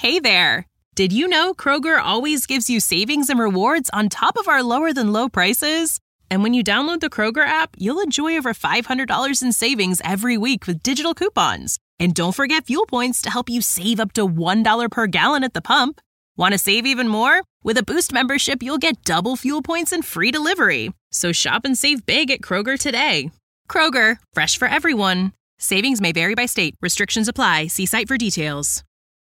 Hey there! Did you know Kroger always gives you savings and rewards on top of our lower-than-low prices? And when you download the Kroger app, you'll enjoy over $500 in savings every week with digital coupons. And don't forget fuel points to help you save up to $1 per gallon at the pump. Want to save even more? With a Boost membership, you'll get double fuel points and free delivery. So shop and save big at Kroger today. Kroger, fresh for everyone. Savings may vary by state. Restrictions apply. See site for details.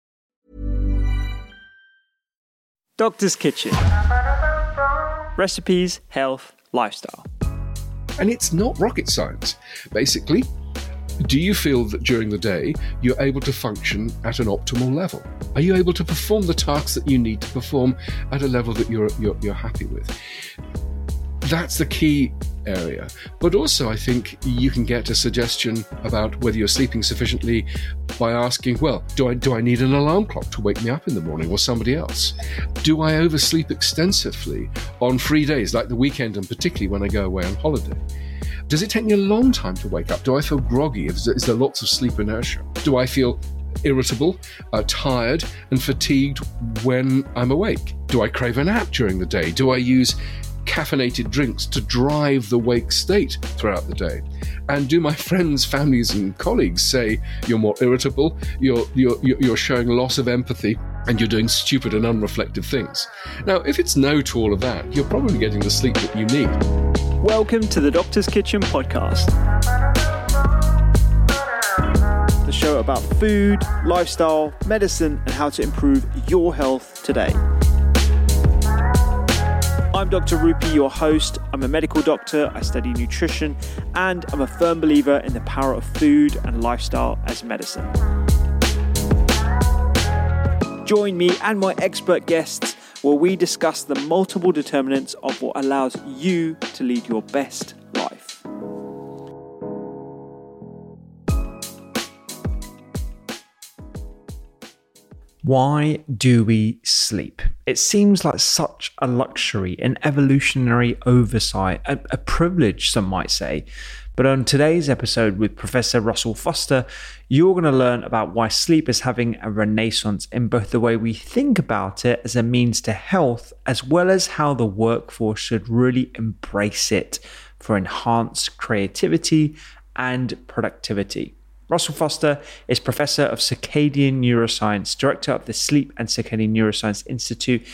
Doctor's Kitchen. Recipes, health, lifestyle. And it's not rocket science. Basically, do you feel that during the day you're able to function at an optimal level? Are you able to perform the tasks that you need to perform at a level that you're happy with? That's the key area. But also, I think you can get a suggestion about whether you're sleeping sufficiently by asking, well, do I need an alarm clock to wake me up in the morning, or somebody else? Do I oversleep extensively on free days, like the weekend, and particularly when I go away on holiday? Does it take me a long time to wake up? Do I feel groggy? Is there lots of sleep inertia? Do I feel irritable, tired, and fatigued when I'm awake? Do I crave a nap during the day? Do I use caffeinated drinks to drive the wake state throughout the day? And do my friends, families, and colleagues say you're more irritable, you're showing loss of empathy, and you're doing stupid and unreflective things? Now, if it's no to all of that, you're probably getting the sleep that you need. Welcome to the Doctor's Kitchen podcast. The show about food, lifestyle, medicine, and how to improve your health today. I'm Dr. Rupi, your host. I'm a medical doctor, I study nutrition, and I'm a firm believer in the power of food and lifestyle as medicine. Join me and my expert guests where we discuss the multiple determinants of what allows you to lead your best life. Why do we sleep? It seems like such a luxury, an evolutionary oversight, a privilege, some might say. But on today's episode with Professor Russell Foster, you're going to learn about why sleep is having a renaissance in both the way we think about it as a means to health, as well as how the workforce should really embrace it for enhanced creativity and productivity. Russell Foster is Professor of Circadian Neuroscience, Director of the Sleep and Circadian Neuroscience Institute,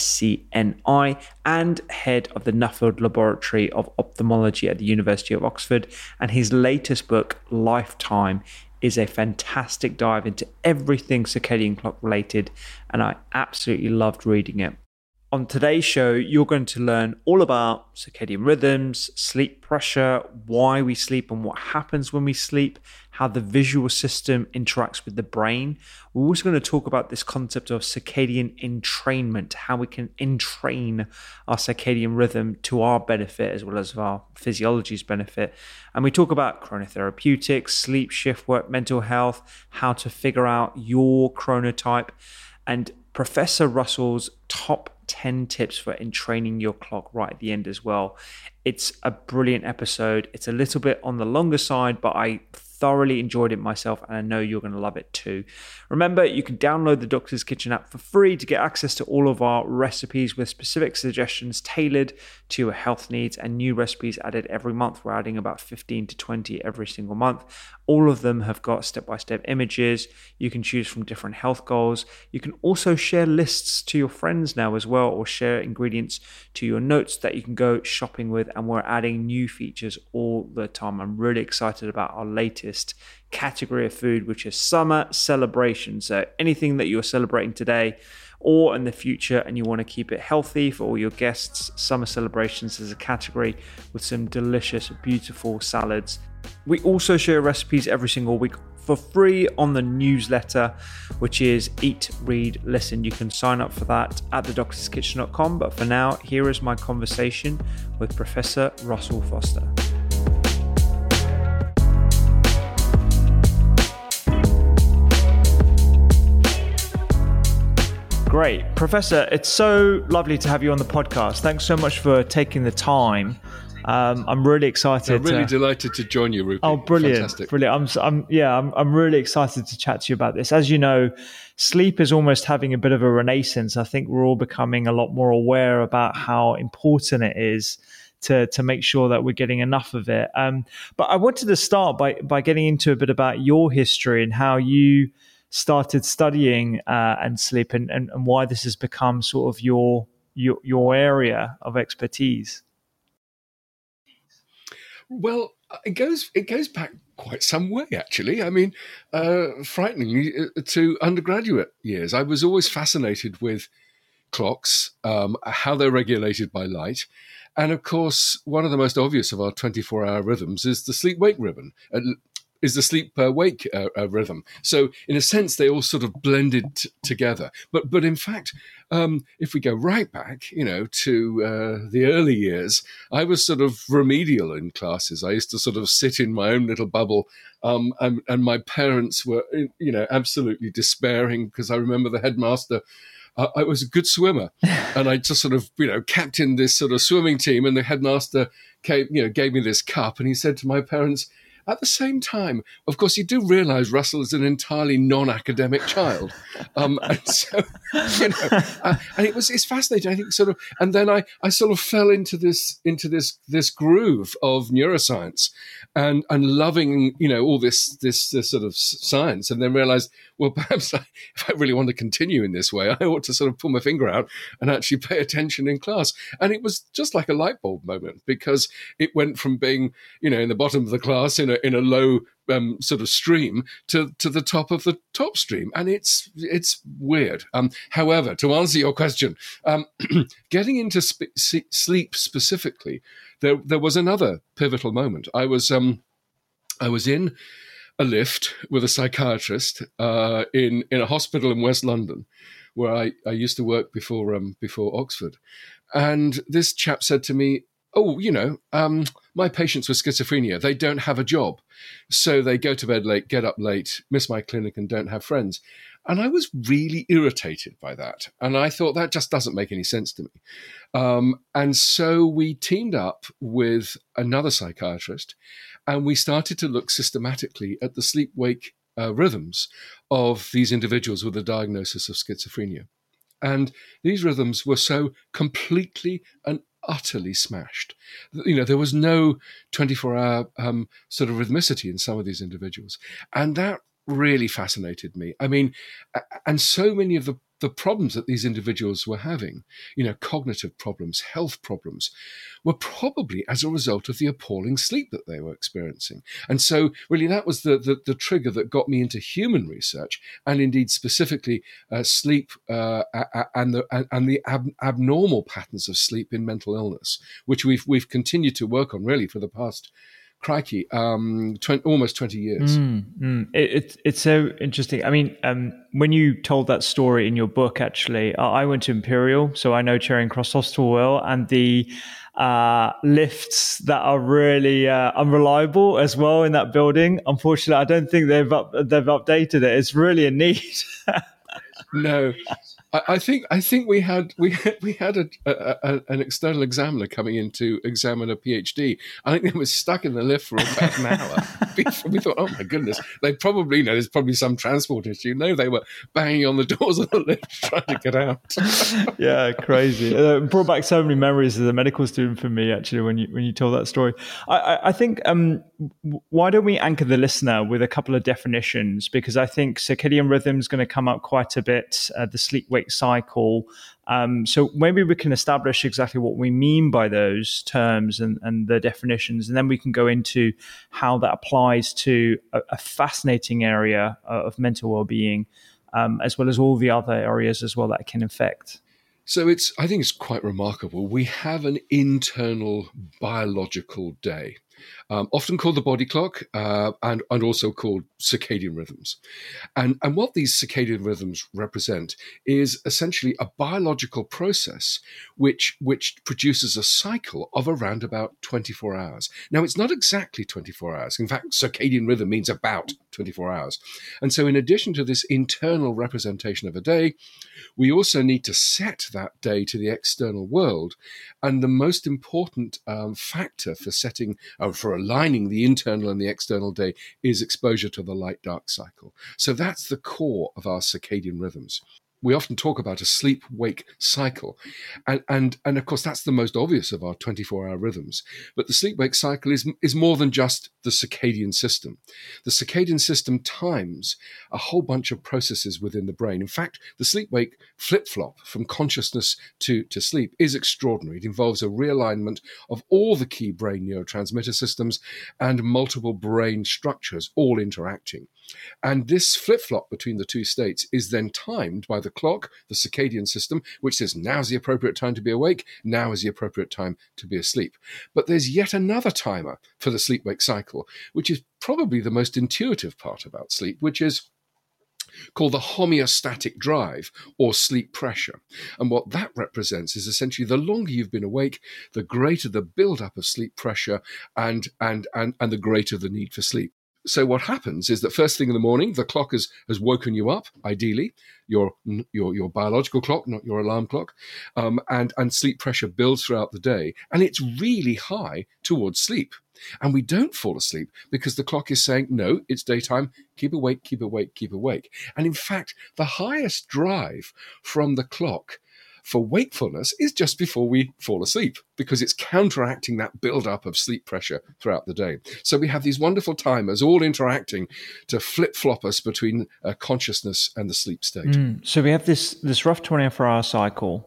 SCNI, and Head of the Nuffield Laboratory of Ophthalmology at the University of Oxford. And his latest book, Lifetime, is a fantastic dive into everything circadian clock related, and I absolutely loved reading it. On today's show, you're going to learn all about circadian rhythms, sleep pressure, why we sleep and what happens when we sleep, how the visual system interacts with the brain. We're also going to talk about this concept of circadian entrainment, how we can entrain our circadian rhythm to our benefit as well as our physiology's benefit. And we talk about chronotherapeutics, sleep shift work, mental health, how to figure out your chronotype, and Professor Russell's top 10 tips for entraining your clock right at the end as well. It's a brilliant episode. It's a little bit on the longer side, but I thoroughly enjoyed it myself, and I know you're going to love it too. Remember, you can download the Doctor's Kitchen app for free to get access to all of our recipes with specific suggestions tailored to your health needs, and new recipes added every month. We're adding about 15 to 20 every single month. All of them have got step-by-step images. You can choose from different health goals. You can also share lists to your friends now as well, or share ingredients to your notes that you can go shopping with, and we're adding new features all the time. I'm really excited about our latest category of food, which is summer celebration. So anything that you're celebrating today or in the future and you want to keep it healthy for all your guests, summer celebrations is a category with some delicious, beautiful salads. We also share recipes every single week for free on the newsletter, which is Eat, Read, Listen. You can sign up for that at thedoctorskitchen.com. But for now, here is my conversation with Professor Russell Foster. Great. Professor, it's so lovely to have you on the podcast. Thanks so much for taking the time. I'm really excited. I'm really delighted to join you, Rupi. Oh, brilliant. Fantastic. Brilliant. I'm really excited to chat to you about this. As you know, sleep is almost having a bit of a renaissance. I think we're all becoming a lot more aware about how important it is to make sure that we're getting enough of it. But I wanted to start by getting into a bit about your history and how you started studying and sleep, and why this has become sort of your area of expertise. Well, it goes back quite some way, actually. I mean, frighteningly, to undergraduate years. I was always fascinated with clocks, how they're regulated by light. And of course, one of the most obvious of our 24-hour rhythms is the sleep-wake rhythm. Is the sleep-wake rhythm. So in a sense, they all sort of blended together. But in fact, if we go right back, to the early years, I was sort of remedial in classes. I used to sort of sit in my own little bubble, and my parents were, absolutely despairing, because I remember the headmaster. I was a good swimmer, and I just sort of, captained this sort of swimming team. And the headmaster gave me this cup, and he said to my parents, at the same time, of course, you do realise Russell is an entirely non-academic child, and so and it's fascinating. I think and then I sort of fell into this groove of neuroscience and loving all this sort of science, and then realised, well, perhaps if I really want to continue in this way, I ought to sort of pull my finger out and actually pay attention in class. And it was just like a light bulb moment, because it went from being in the bottom of the class in a low sort of stream to the top of the top stream, and it's weird. However, to answer your question, getting into sleep specifically, there was another pivotal moment. I was in a lift with a psychiatrist in a hospital in West London, where I used to work before Oxford, and this chap said to me, "Oh, my patients with schizophrenia, they don't have a job. So they go to bed late, get up late, miss my clinic, and don't have friends." And I was really irritated by that. And I thought, that just doesn't make any sense to me. And so we teamed up with another psychiatrist, and we started to look systematically at the sleep-wake rhythms of these individuals with a diagnosis of schizophrenia. And these rhythms were so completely and utterly smashed. There was no 24-hour sort of rhythmicity in some of these individuals. And that really fascinated me. I mean, and so many of the problems that these individuals were having, cognitive problems, health problems, were probably as a result of the appalling sleep that they were experiencing. And so really that was the trigger that got me into human research, and indeed specifically sleep and the abnormal patterns of sleep in mental illness, which we've continued to work on really for the past almost 20 years. It's so interesting. I mean, when you told that story in your book, actually, I went to Imperial, so I know Charing Cross Hospital well, and the lifts that are really unreliable as well in that building. Unfortunately, I don't think they've updated it. It's really a need. No. I think we had an external examiner coming in to examine a PhD. I think they were stuck in the lift for about an hour. We thought, oh my goodness, they probably there's probably some transport issue. No, they were banging on the doors of the lift trying to get out. Yeah, crazy. It brought back so many memories as a medical student for me, actually, when you told that story. I think why don't we anchor the listener with a couple of definitions, because I think circadian rhythm is going to come up quite a bit. The sleep-wake cycle. So maybe we can establish exactly what we mean by those terms and the definitions, and then we can go into how that applies to a fascinating area of mental well-being, as well as all the other areas as well that can affect. So I think it's quite remarkable. We have an internal biological day, often called the body clock, and also called circadian rhythms. And what these circadian rhythms represent is essentially a biological process which produces a cycle of around about 24 hours. Now, it's not exactly 24 hours. In fact, circadian rhythm means about 24 hours. And so in addition to this internal representation of a day, we also need to set that day to the external world. And the most important factor for setting a for aligning the internal and the external day is exposure to the light-dark cycle. So that's the core of our circadian rhythms. We often talk about a sleep-wake cycle. And of course, that's the most obvious of our 24-hour rhythms. But the sleep-wake cycle is more than just the circadian system. The circadian system times a whole bunch of processes within the brain. In fact, the sleep-wake flip-flop from consciousness to sleep is extraordinary. It involves a realignment of all the key brain neurotransmitter systems and multiple brain structures all interacting. And this flip-flop between the two states is then timed by the clock, the circadian system, which says now's the appropriate time to be awake, now is the appropriate time to be asleep. But there's yet another timer for the sleep-wake cycle, which is probably the most intuitive part about sleep, which is called the homeostatic drive or sleep pressure. And what that represents is essentially the longer you've been awake, the greater the buildup of sleep pressure and the greater the need for sleep. So what happens is that first thing in the morning, the clock has woken you up, ideally, your biological clock, not your alarm clock, and sleep pressure builds throughout the day, and it's really high towards sleep. And we don't fall asleep because the clock is saying, no, it's daytime, keep awake, keep awake, keep awake. And in fact, the highest drive from the clock for wakefulness is just before we fall asleep, because it's counteracting that build-up of sleep pressure throughout the day. So we have these wonderful timers all interacting to flip-flop us between consciousness and the sleep state. So we have this rough 24-hour cycle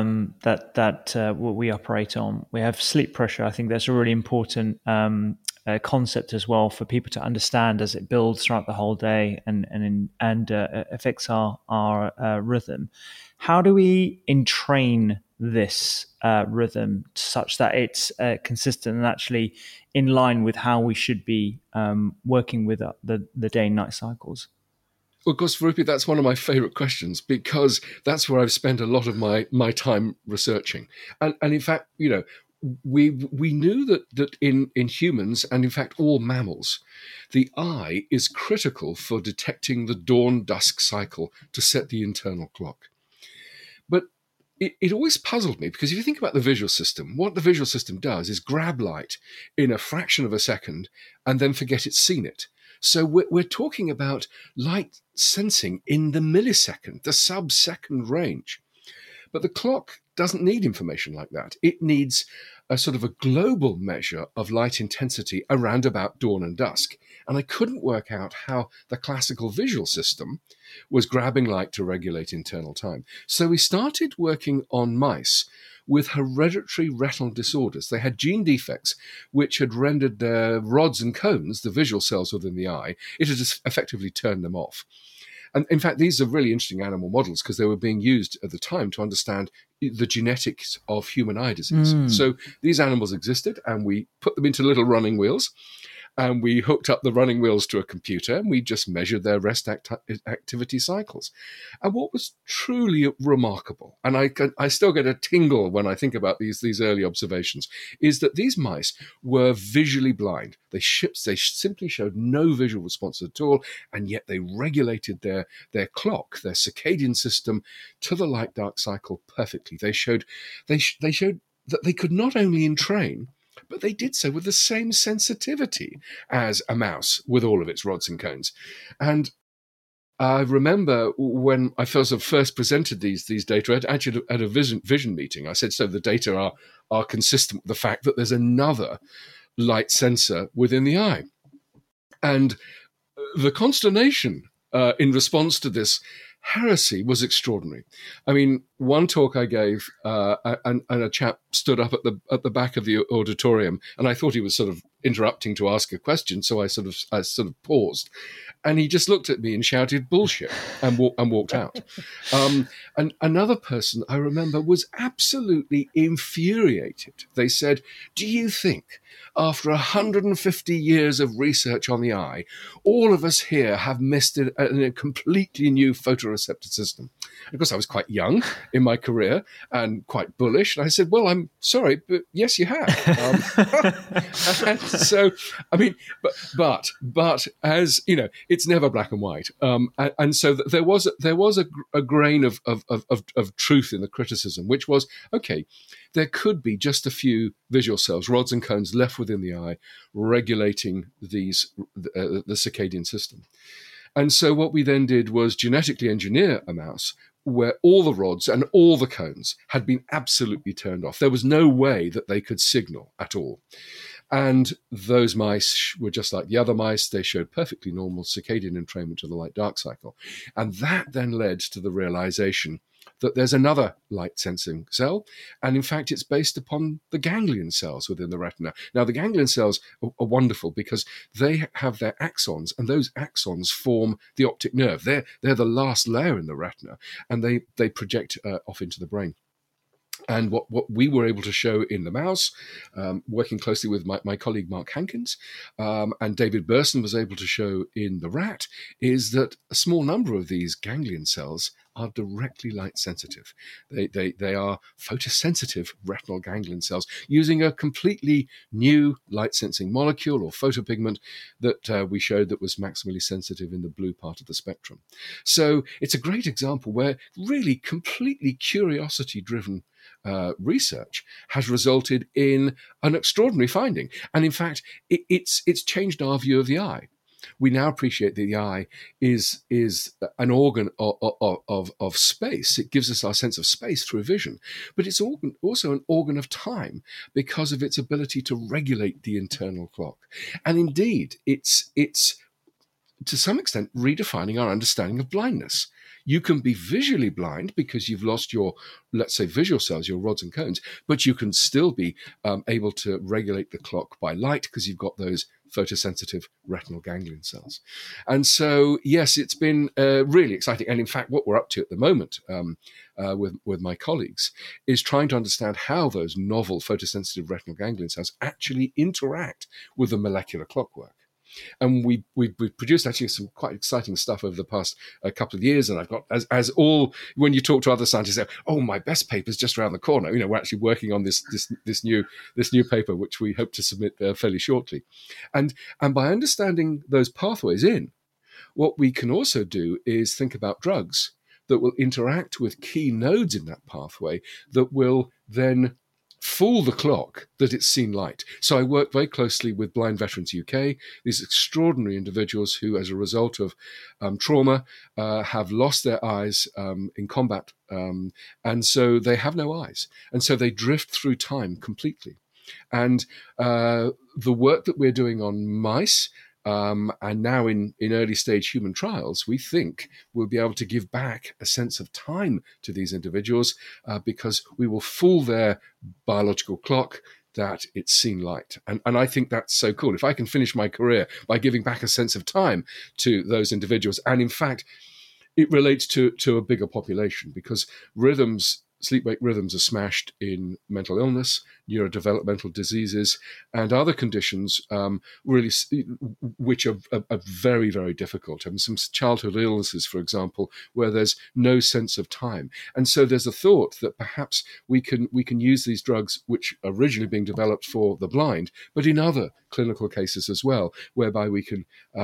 that what we operate on. We have sleep pressure. I think that's a really important concept as well for people to understand as it builds throughout the whole day and affects our rhythm. How do we entrain this rhythm such that it's consistent and actually in line with how we should be working with the day and night cycles? Well, of course, Rupy, that's one of my favorite questions, because that's where I've spent a lot of my time researching. And in fact, we knew that in humans, and in fact all mammals, the eye is critical for detecting the dawn-dusk cycle to set the internal clock. But it always puzzled me, because if you think about the visual system, what the visual system does is grab light in a fraction of a second and then forget it's seen it. So we're talking about light sensing in the millisecond, the sub-second range. But the clock doesn't need information like that. It needs a sort of a global measure of light intensity around about dawn and dusk. And I couldn't work out how the classical visual system was grabbing light to regulate internal time. So we started working on mice with hereditary retinal disorders. They had gene defects which had rendered their rods and cones, the visual cells within the eye, it had just effectively turned them off. And in fact, these are really interesting animal models because they were being used at the time to understand the genetics of human eye disease. So these animals existed, and we put them into little running wheels, and we hooked up the running wheels to a computer, and we just measured their rest activity cycles. And what was truly remarkable, and I still get a tingle when I think about these early observations, is that these mice were visually blind. They simply showed no visual response at all, and yet they regulated their clock, their circadian system, to the light-dark cycle perfectly. They showed that they could not only entrain, but they did so with the same sensitivity as a mouse with all of its rods and cones. And I remember when I first presented these data at a vision meeting, I said, so the data are consistent with the fact that there's another light sensor within the eye. And the consternation in response to this heresy was extraordinary. I mean, one talk I gave, and a chap stood up at the back of the auditorium, and I thought he was sort of interrupting to ask a question, so I sort of paused, and he just looked at me and shouted bullshit and walked out. And another person I remember was absolutely infuriated. They said, "Do you think, after 150 years of research on the eye, all of us here have missed a completely new photoreceptor system?" And of course, I was quite young in my career and quite bullish. And I said, "Well, I'm sorry, but yes, you have." So, I mean, but as you know, it's never black and white. And so there was a grain of truth in the criticism, which was, okay, there could be just a few visual cells, rods and cones left within the eye, regulating the circadian system. And so what we then did was genetically engineer a mouse where all the rods and all the cones had been absolutely turned off. There was no way that they could signal at all. And those mice were just like the other mice. They showed perfectly normal circadian entrainment of the light-dark cycle. And that then led to the realization that there's another light-sensing cell, and in fact, it's based upon the ganglion cells within the retina. Now, the ganglion cells are wonderful because they have their axons, and those axons form the optic nerve. They're the last layer in the retina, and they project off into the brain. And what we were able to show in the mouse, working closely with my colleague Mark Hankins, and David Burson was able to show in the rat, is that a small number of these ganglion cells are directly light sensitive. They are photosensitive retinal ganglion cells using a completely new light sensing molecule or photopigment that we showed that was maximally sensitive in the blue part of the spectrum. So it's a great example where really completely curiosity driven research has resulted in an extraordinary finding. And in fact, it's changed our view of the eye. We now appreciate that the eye is an organ of space. It gives us our sense of space through vision, but it's also an organ of time because of its ability to regulate the internal clock. And indeed, it's to some extent redefining our understanding of blindness. You can be visually blind because you've lost your, let's say, visual cells, your rods and cones, but you can still be able to regulate the clock by light because you've got those photosensitive retinal ganglion cells. And so, yes, it's been really exciting. And in fact, what we're up to at the moment with my colleagues is trying to understand how those novel photosensitive retinal ganglion cells actually interact with the molecular clockwork. And we produced actually some quite exciting stuff over the past couple of years. And I've got, as all, when you talk to other scientists, say, oh, my best paper's just around the corner. You know, we're actually working on this new paper, which we hope to submit fairly shortly. And by understanding those pathways what we can also do is think about drugs that will interact with key nodes in that pathway that will then fool the clock that it's seen light. So I work very closely with Blind Veterans UK, these extraordinary individuals who, as a result of trauma, have lost their eyes in combat. And so they have no eyes. And so they drift through time completely. And the work that we're doing on mice, and now in early stage human trials, we think we'll be able to give back a sense of time to these individuals because we will fool their biological clock that it's seen light. And I think that's so cool. If I can finish my career by giving back a sense of time to those individuals, and in fact, it relates to a bigger population because sleep-wake rhythms are smashed in mental illness, neurodevelopmental diseases, and other conditions really, which are very, very difficult. I mean, some childhood illnesses, for example, where there's no sense of time. And so there's a thought that perhaps we can use these drugs, which are originally being developed for the blind, but in other clinical cases as well, whereby we can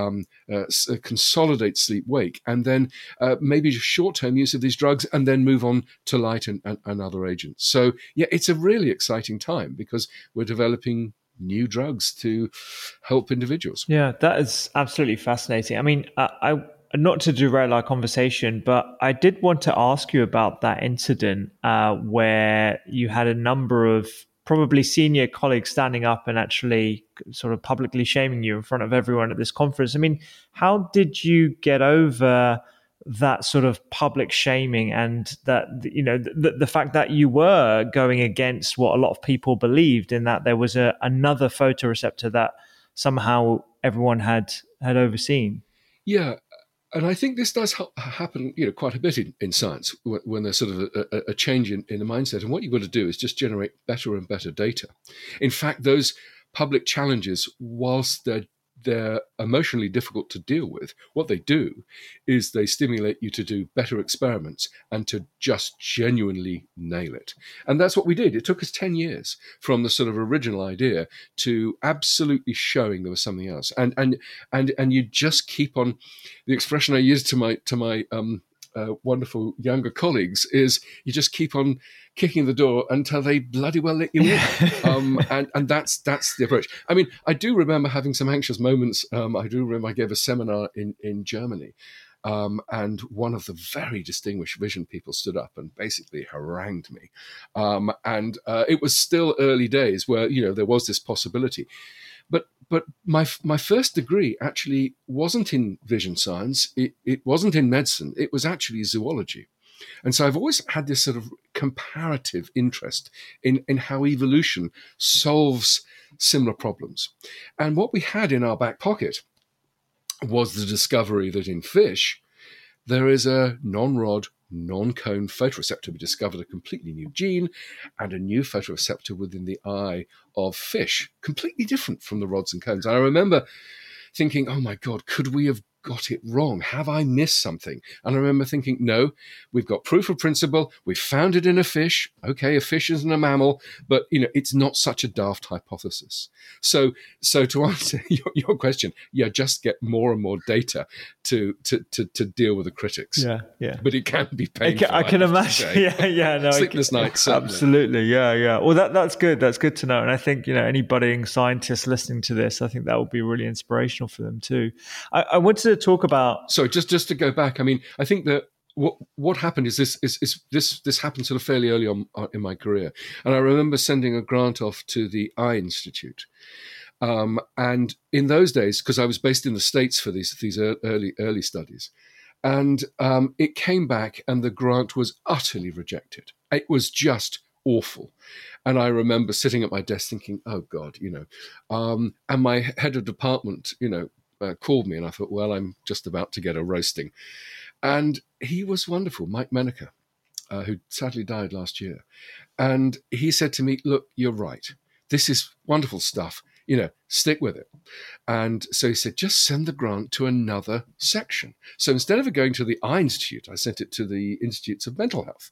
consolidate sleep-wake and then maybe just short-term use of these drugs and then move on to light and other agents. So, yeah, it's a really exciting time because we're developing new drugs to help individuals. Yeah, that is absolutely fascinating. I mean, I not to derail our conversation, but I did want to ask you about that incident where you had a number of probably senior colleagues standing up and actually sort of publicly shaming you in front of everyone at this conference. I mean, how did you get over that sort of public shaming and that, you know, the fact that you were going against what a lot of people believed in that there was another photoreceptor that somehow everyone had overseen? Yeah. And I think this does happen, you know, quite a bit in science when there's sort of a change in the mindset. And what you've got to do is just generate better and better data. In fact, those public challenges, whilst they're emotionally difficult to deal with, what they do is they stimulate you to do better experiments and to just genuinely nail it. And that's what we did. It took us 10 years from the sort of original idea to absolutely showing there was something else. And you just keep on. The expression I use to my wonderful younger colleagues is you just keep on kicking the door until they bloody well let you in. And that's the approach. I mean, I do remember having some anxious moments. I do remember I gave a seminar in Germany, and one of the very distinguished vision people stood up and basically harangued me. And it was still early days where, there was this possibility. But my first degree actually wasn't in vision science. It wasn't in medicine. It was actually zoology. And so I've always had this sort of comparative interest in how evolution solves similar problems. And what we had in our back pocket was the discovery that in fish, there is a non-rod, non-cone photoreceptor. We discovered a completely new gene and a new photoreceptor within the eye of fish, completely different from the rods and cones. And I remember thinking, oh my God, could we have got it wrong? Have I missed something? And I remember thinking, no, we've got proof of principle. We've found it in a fish. Okay, a fish isn't a mammal, but it's not such a daft hypothesis. So to answer your question, just get more and more data to deal with the critics. Yeah. But it can be painful. I can imagine. No, sleepless nights. Certainly. Absolutely. Yeah. Well, that's good. That's good to know. And I think any budding scientists listening to this, I think that will be really inspirational for them too. I wanted to talk about. So just to go back, I mean, I think that what happened is this happened sort of fairly early on in my career, and I remember sending a grant off to the Eye Institute. And in those days, because I was based in the States for these early studies, and it came back, and the grant was utterly rejected. It was just awful. And I remember sitting at my desk thinking, "Oh God," and my head of department, called me, and I thought, well, I'm just about to get a roasting. And he was wonderful, Mike Menaker, who sadly died last year. And he said to me, look, you're right. This is wonderful stuff. Stick with it. And so he said, just send the grant to another section. So instead of it going to the Eye Institute, I sent it to the Institutes of Mental Health,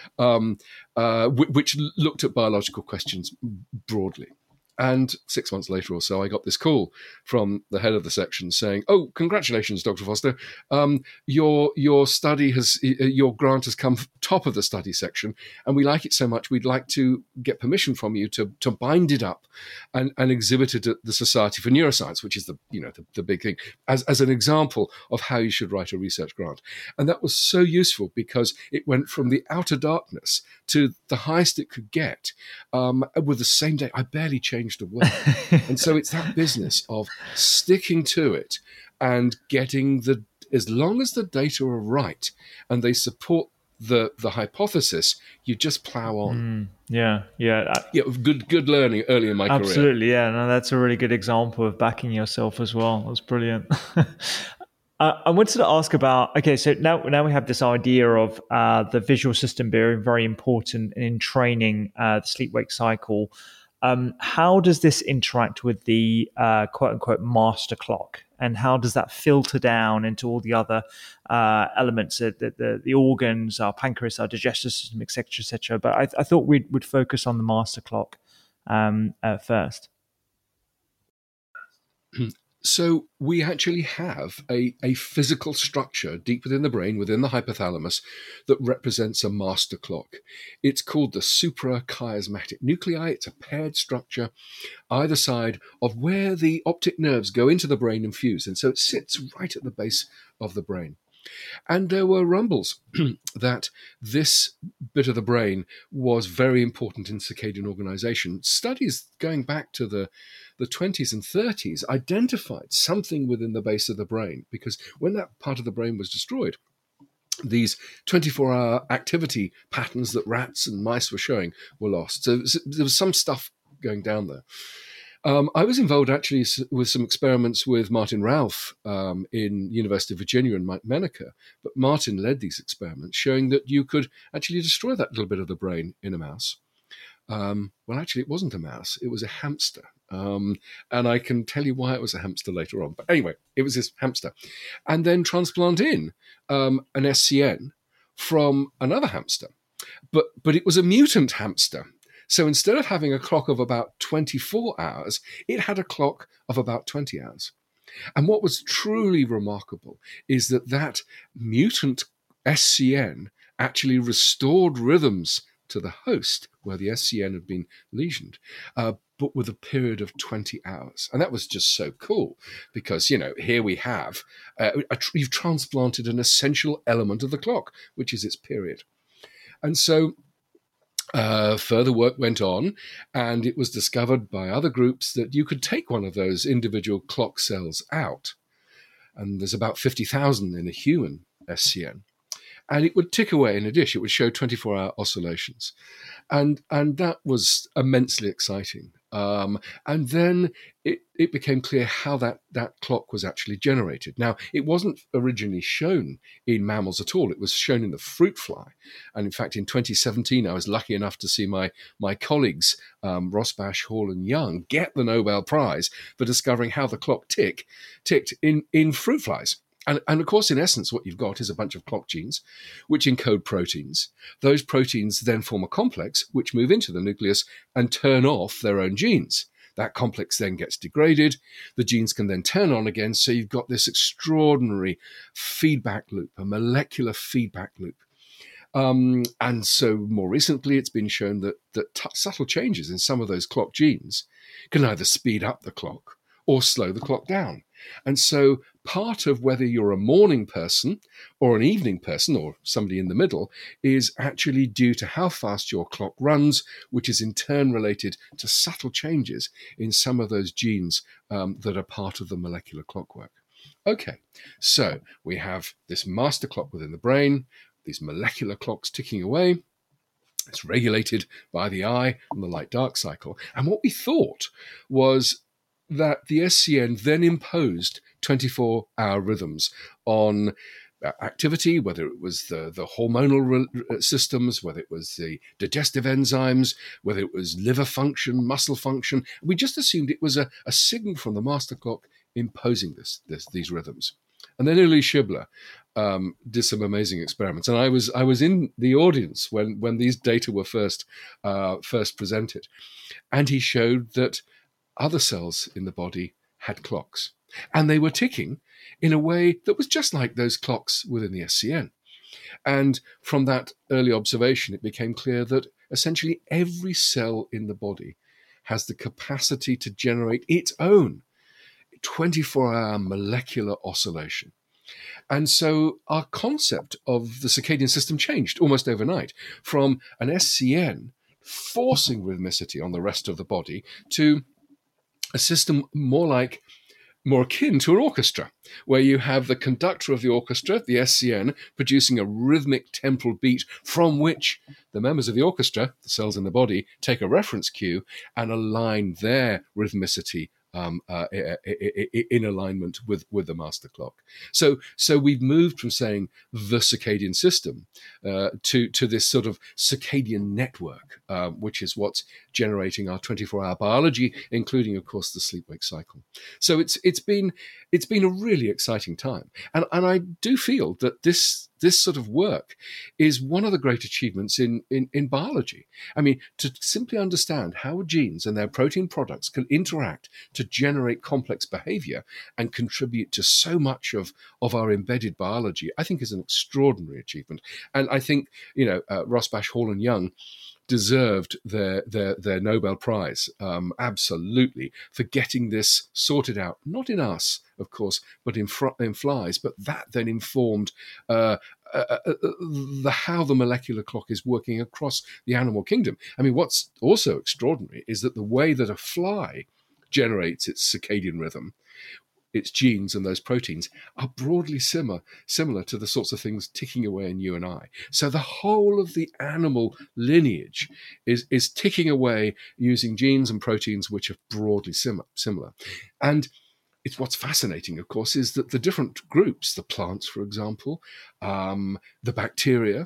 which looked at biological questions broadly. And 6 months later or so, I got this call from the head of the section saying, "Oh, congratulations, Dr. Foster. Your study your grant has come top of the study section, and we like it so much, we'd like to get permission from you to bind it up and exhibit it at the Society for Neuroscience," which is the big thing, as an example of how you should write a research grant. And that was so useful because it went from the outer darkness to the highest it could get with the same day. I barely changed a word. And so it's that business of sticking to it and getting as long as the data are right and they support the hypothesis, you just plow on. Good learning early in my career. Absolutely, yeah. No, that's a really good example of backing yourself as well. That's brilliant. I wanted to ask about, okay, so now we have this idea of the visual system being very important in training the sleep-wake cycle. How does this interact with the quote-unquote master clock? And how does that filter down into all the other elements, the organs, our pancreas, our digestive system, et cetera, But I thought we'd focus on the master clock first. So we actually have a physical structure deep within the brain, within the hypothalamus, that represents a master clock. It's called the suprachiasmatic nuclei. It's a paired structure either side of where the optic nerves go into the brain and fuse. And so it sits right at the base of the brain. And there were rumbles that this bit of the brain was very important in circadian organization. Studies going back to the 20s and 30s identified something within the base of the brain, because when that part of the brain was destroyed, these 24-hour activity patterns that rats and mice were showing were lost. So there was some stuff going down there. I was involved actually with some experiments with Martin Ralph in University of Virginia and Mike Menaker, but Martin led these experiments showing that you could actually destroy that little bit of the brain in a mouse. Well, actually, it wasn't a mouse. It was a hamster. And I can tell you why it was a hamster later on. But anyway, it was this hamster. And then transplant in an SCN from another hamster. But it was a mutant hamster. So instead of having a clock of about 24 hours, it had a clock of about 20 hours. And what was truly remarkable is that mutant SCN actually restored rhythms to the host where the SCN had been lesioned, but with a period of 20 hours. And that was just so cool because, here we have, you've transplanted an essential element of the clock, which is its period. And so further work went on, and it was discovered by other groups that you could take one of those individual clock cells out. And there's about 50,000 in a human SCN. And it would tick away in a dish. It would show 24-hour oscillations. And that was immensely exciting. And then it became clear how that clock was actually generated. Now, it wasn't originally shown in mammals at all. It was shown in the fruit fly. And in fact, in 2017, I was lucky enough to see my colleagues, Rosbash, Hall and Young, get the Nobel Prize for discovering how the clock ticked in fruit flies. And of course, in essence, what you've got is a bunch of clock genes which encode proteins. Those proteins then form a complex which move into the nucleus and turn off their own genes. That complex then gets degraded. The genes can then turn on again. So you've got this extraordinary feedback loop, a molecular feedback loop. And so more recently, it's been shown that subtle changes in some of those clock genes can either speed up the clock or slow the clock down. And so part of whether you're a morning person or an evening person or somebody in the middle is actually due to how fast your clock runs, which is in turn related to subtle changes in some of those genes that are part of the molecular clockwork. Okay, so we have this master clock within the brain, these molecular clocks ticking away. It's regulated by the eye and the light-dark cycle. And what we thought was that the SCN then imposed 24-hour rhythms on activity, whether it was the hormonal systems, whether it was the digestive enzymes, whether it was liver function, muscle function. We just assumed it was a signal from the master clock imposing these rhythms. And then Uli Schibler did some amazing experiments, and I was in the audience when these data were first presented, and he showed that other cells in the body had clocks, and they were ticking in a way that was just like those clocks within the SCN. And from that early observation, it became clear that essentially every cell in the body has the capacity to generate its own 24-hour molecular oscillation. And so our concept of the circadian system changed almost overnight from an SCN forcing rhythmicity on the rest of the body to a system more akin to an orchestra, where you have the conductor of the orchestra, the SCN, producing a rhythmic temporal beat from which the members of the orchestra, the cells in the body, take a reference cue and align their rhythmicity in alignment with the master clock. So we've moved from saying the circadian system to this sort of circadian network, which is what's generating our 24-hour biology, including, of course, the sleep-wake cycle. So it's been a really exciting time, and I do feel that this sort of work is one of the great achievements in biology. I mean, to simply understand how genes and their protein products can interact to generate complex behavior and contribute to so much of our embedded biology, I think is an extraordinary achievement. And I think, Rosbash, Hall and Young deserved their Nobel Prize, absolutely, for getting this sorted out, not in us, of course, but in flies. But that then informed how the molecular clock is working across the animal kingdom. I mean, what's also extraordinary is that the way that a fly generates its circadian rhythm, its genes and those proteins, are broadly similar to the sorts of things ticking away in you and I. So the whole of the animal lineage is ticking away using genes and proteins which are broadly similar. And it's what's fascinating, of course, is that the different groups, the plants, for example, the bacteria,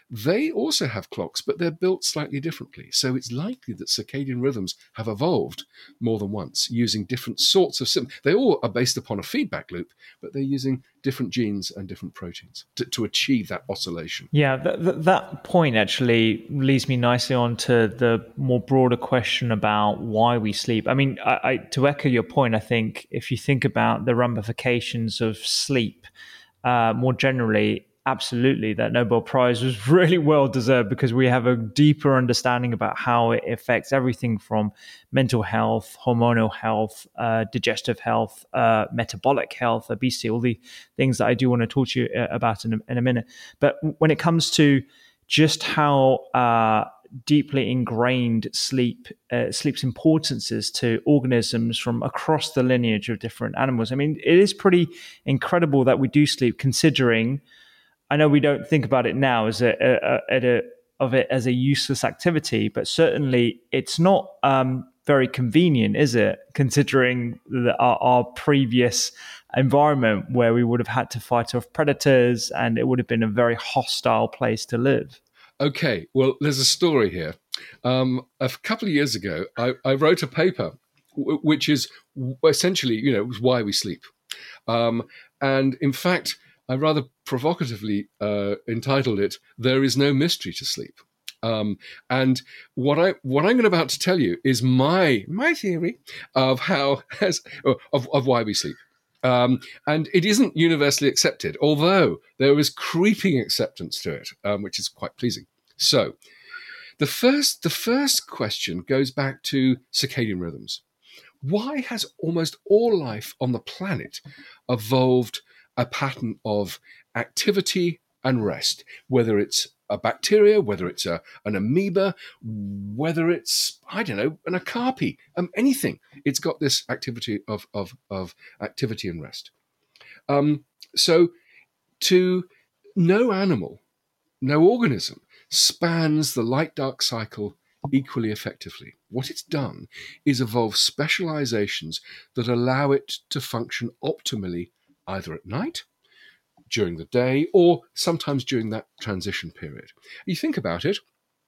they also have clocks, but they're built slightly differently. So it's likely that circadian rhythms have evolved more than once using different sorts of they all are based upon a feedback loop, but they're using different genes and different proteins to achieve that oscillation. Yeah, that point actually leads me nicely on to the more broader question about why we sleep. I mean, to echo your point, I think if you think about the ramifications of sleep more generally, absolutely, that Nobel Prize was really well deserved, because we have a deeper understanding about how it affects everything from mental health, hormonal health, digestive health, metabolic health, obesity, all the things that I do want to talk to you about in a minute. But when it comes to just how deeply ingrained sleep's importance is to organisms from across the lineage of different animals, I mean, it is pretty incredible that we do sleep, considering, I know we don't think about it now as a useless activity, but certainly it's not very convenient, is it? Considering our previous environment where we would have had to fight off predators, and it would have been a very hostile place to live. Okay, well, there's a story here. A couple of years ago, I wrote a paper, which is essentially, was why we sleep. And in fact, I rather provocatively entitled it, "There is no mystery to sleep." And what I'm about to tell you is my theory of of why we sleep. And it isn't universally accepted, although there is creeping acceptance to it, which is quite pleasing. So the first question goes back to circadian rhythms. Why has almost all life on the planet evolved a pattern of activity and rest, whether it's a bacteria, whether it's an amoeba, whether it's, I don't know, an okapi, anything? It's got this activity of activity and rest. So to no animal, no organism spans the light-dark cycle equally effectively. What it's done is evolve specializations that allow it to function optimally either at night, during the day, or sometimes during that transition period. You think about it,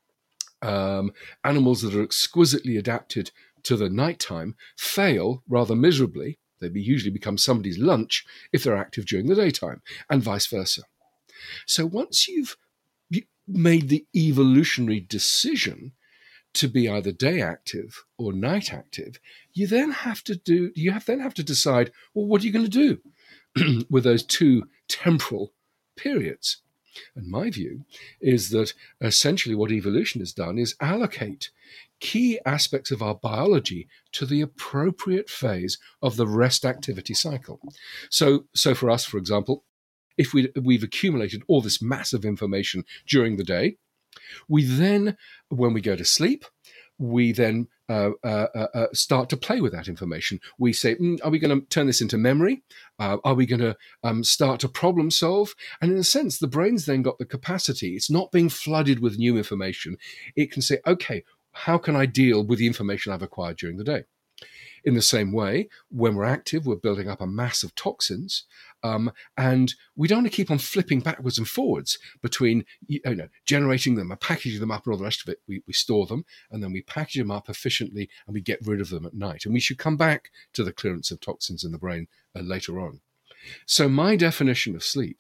animals that are exquisitely adapted to the nighttime fail rather miserably. They usually become somebody's lunch if they're active during the daytime, and vice versa. So once you've made the evolutionary decision to be either day active or night active, you then have to decide, well, what are you going to do with those two temporal periods? And my view is that essentially what evolution has done is allocate key aspects of our biology to the appropriate phase of the rest activity cycle. So for us, for example, if we've accumulated all this massive information during the day, we then, when we go to sleep, we then start to play with that information. We say, are we going to turn this into memory? Are we going to start to problem solve? And in a sense, the brain's then got the capacity. It's not being flooded with new information. It can say, okay, how can I deal with the information I've acquired during the day? In the same way, when we're active, we're building up a mass of toxins, and we don't want to keep on flipping backwards and forwards between generating them and packaging them up and all the rest of it. We store them, and then we package them up efficiently, and we get rid of them at night. And we should come back to the clearance of toxins in the brain later on. So my definition of sleep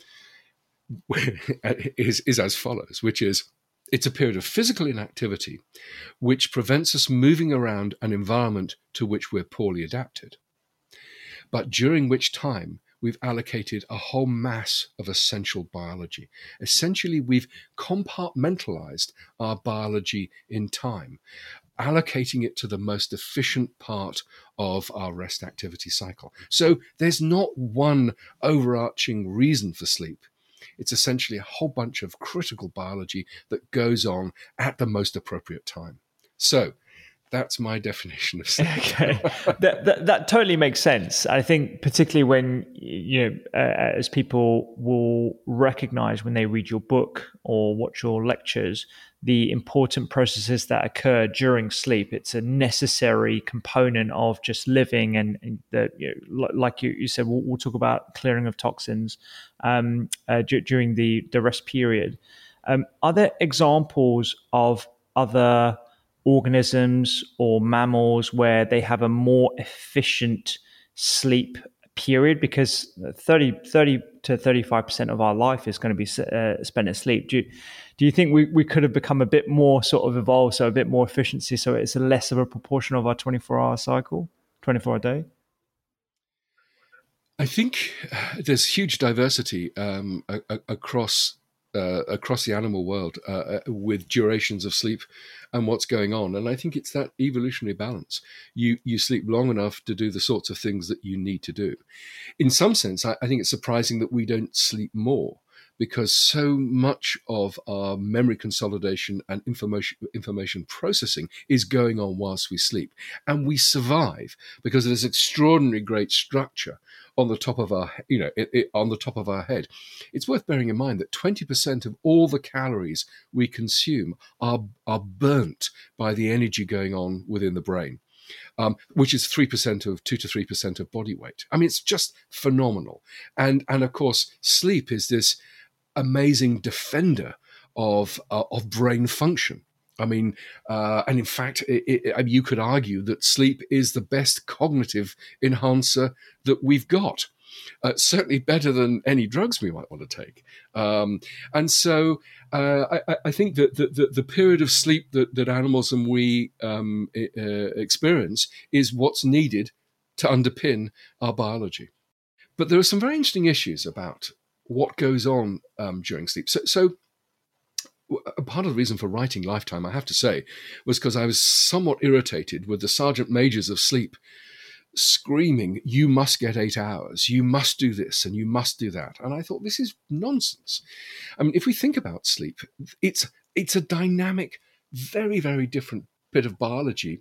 is as follows, which is, it's a period of physical inactivity which prevents us moving around an environment to which we're poorly adapted, but during which time we've allocated a whole mass of essential biology. Essentially, we've compartmentalized our biology in time, allocating it to the most efficient part of our rest activity cycle. So there's not one overarching reason for sleep. It's essentially a whole bunch of critical biology that goes on at the most appropriate time. So that's my definition of sleep. Okay, that totally makes sense. I think particularly when, as people will recognize when they read your book or watch your lectures, the important processes that occur during sleep. It's a necessary component of just living, and like you said, we'll talk about clearing of toxins during the rest period. Are there examples of other organisms or mammals where they have a more efficient sleep period? Because 30 to 35% of our life is going to be spent asleep. Do you think we could have become a bit more sort of evolved, so a bit more efficiency, so it's a less of a proportion of our 24-hour cycle, 24-hour day? I think there's huge diversity across the animal world with durations of sleep and what's going on. And I think it's that evolutionary balance. You sleep long enough to do the sorts of things that you need to do. In some sense, I think it's surprising that we don't sleep more, because so much of our memory consolidation and information processing is going on whilst we sleep. And we survive because of this extraordinary great structure on the top of our, on the top of our head. It's worth bearing in mind that 20% of all the calories we consume are burnt by the energy going on within the brain. Which is 2 to 3% of body weight. I mean, it's just phenomenal. And of course, sleep is this amazing defender of brain function. I mean, and in fact, you could argue that sleep is the best cognitive enhancer that we've got. Certainly better than any drugs we might want to take. And so I think that the period of sleep that animals and we experience is what's needed to underpin our biology. But there are some very interesting issues about what goes on during sleep. So part of the reason for writing Lifetime, I have to say, was because I was somewhat irritated with the sergeant majors of sleep screaming, you must get 8 hours, you must do this and you must do that. And I thought, this is nonsense. I mean, if we think about sleep, it's a dynamic, very, very different bit of biology,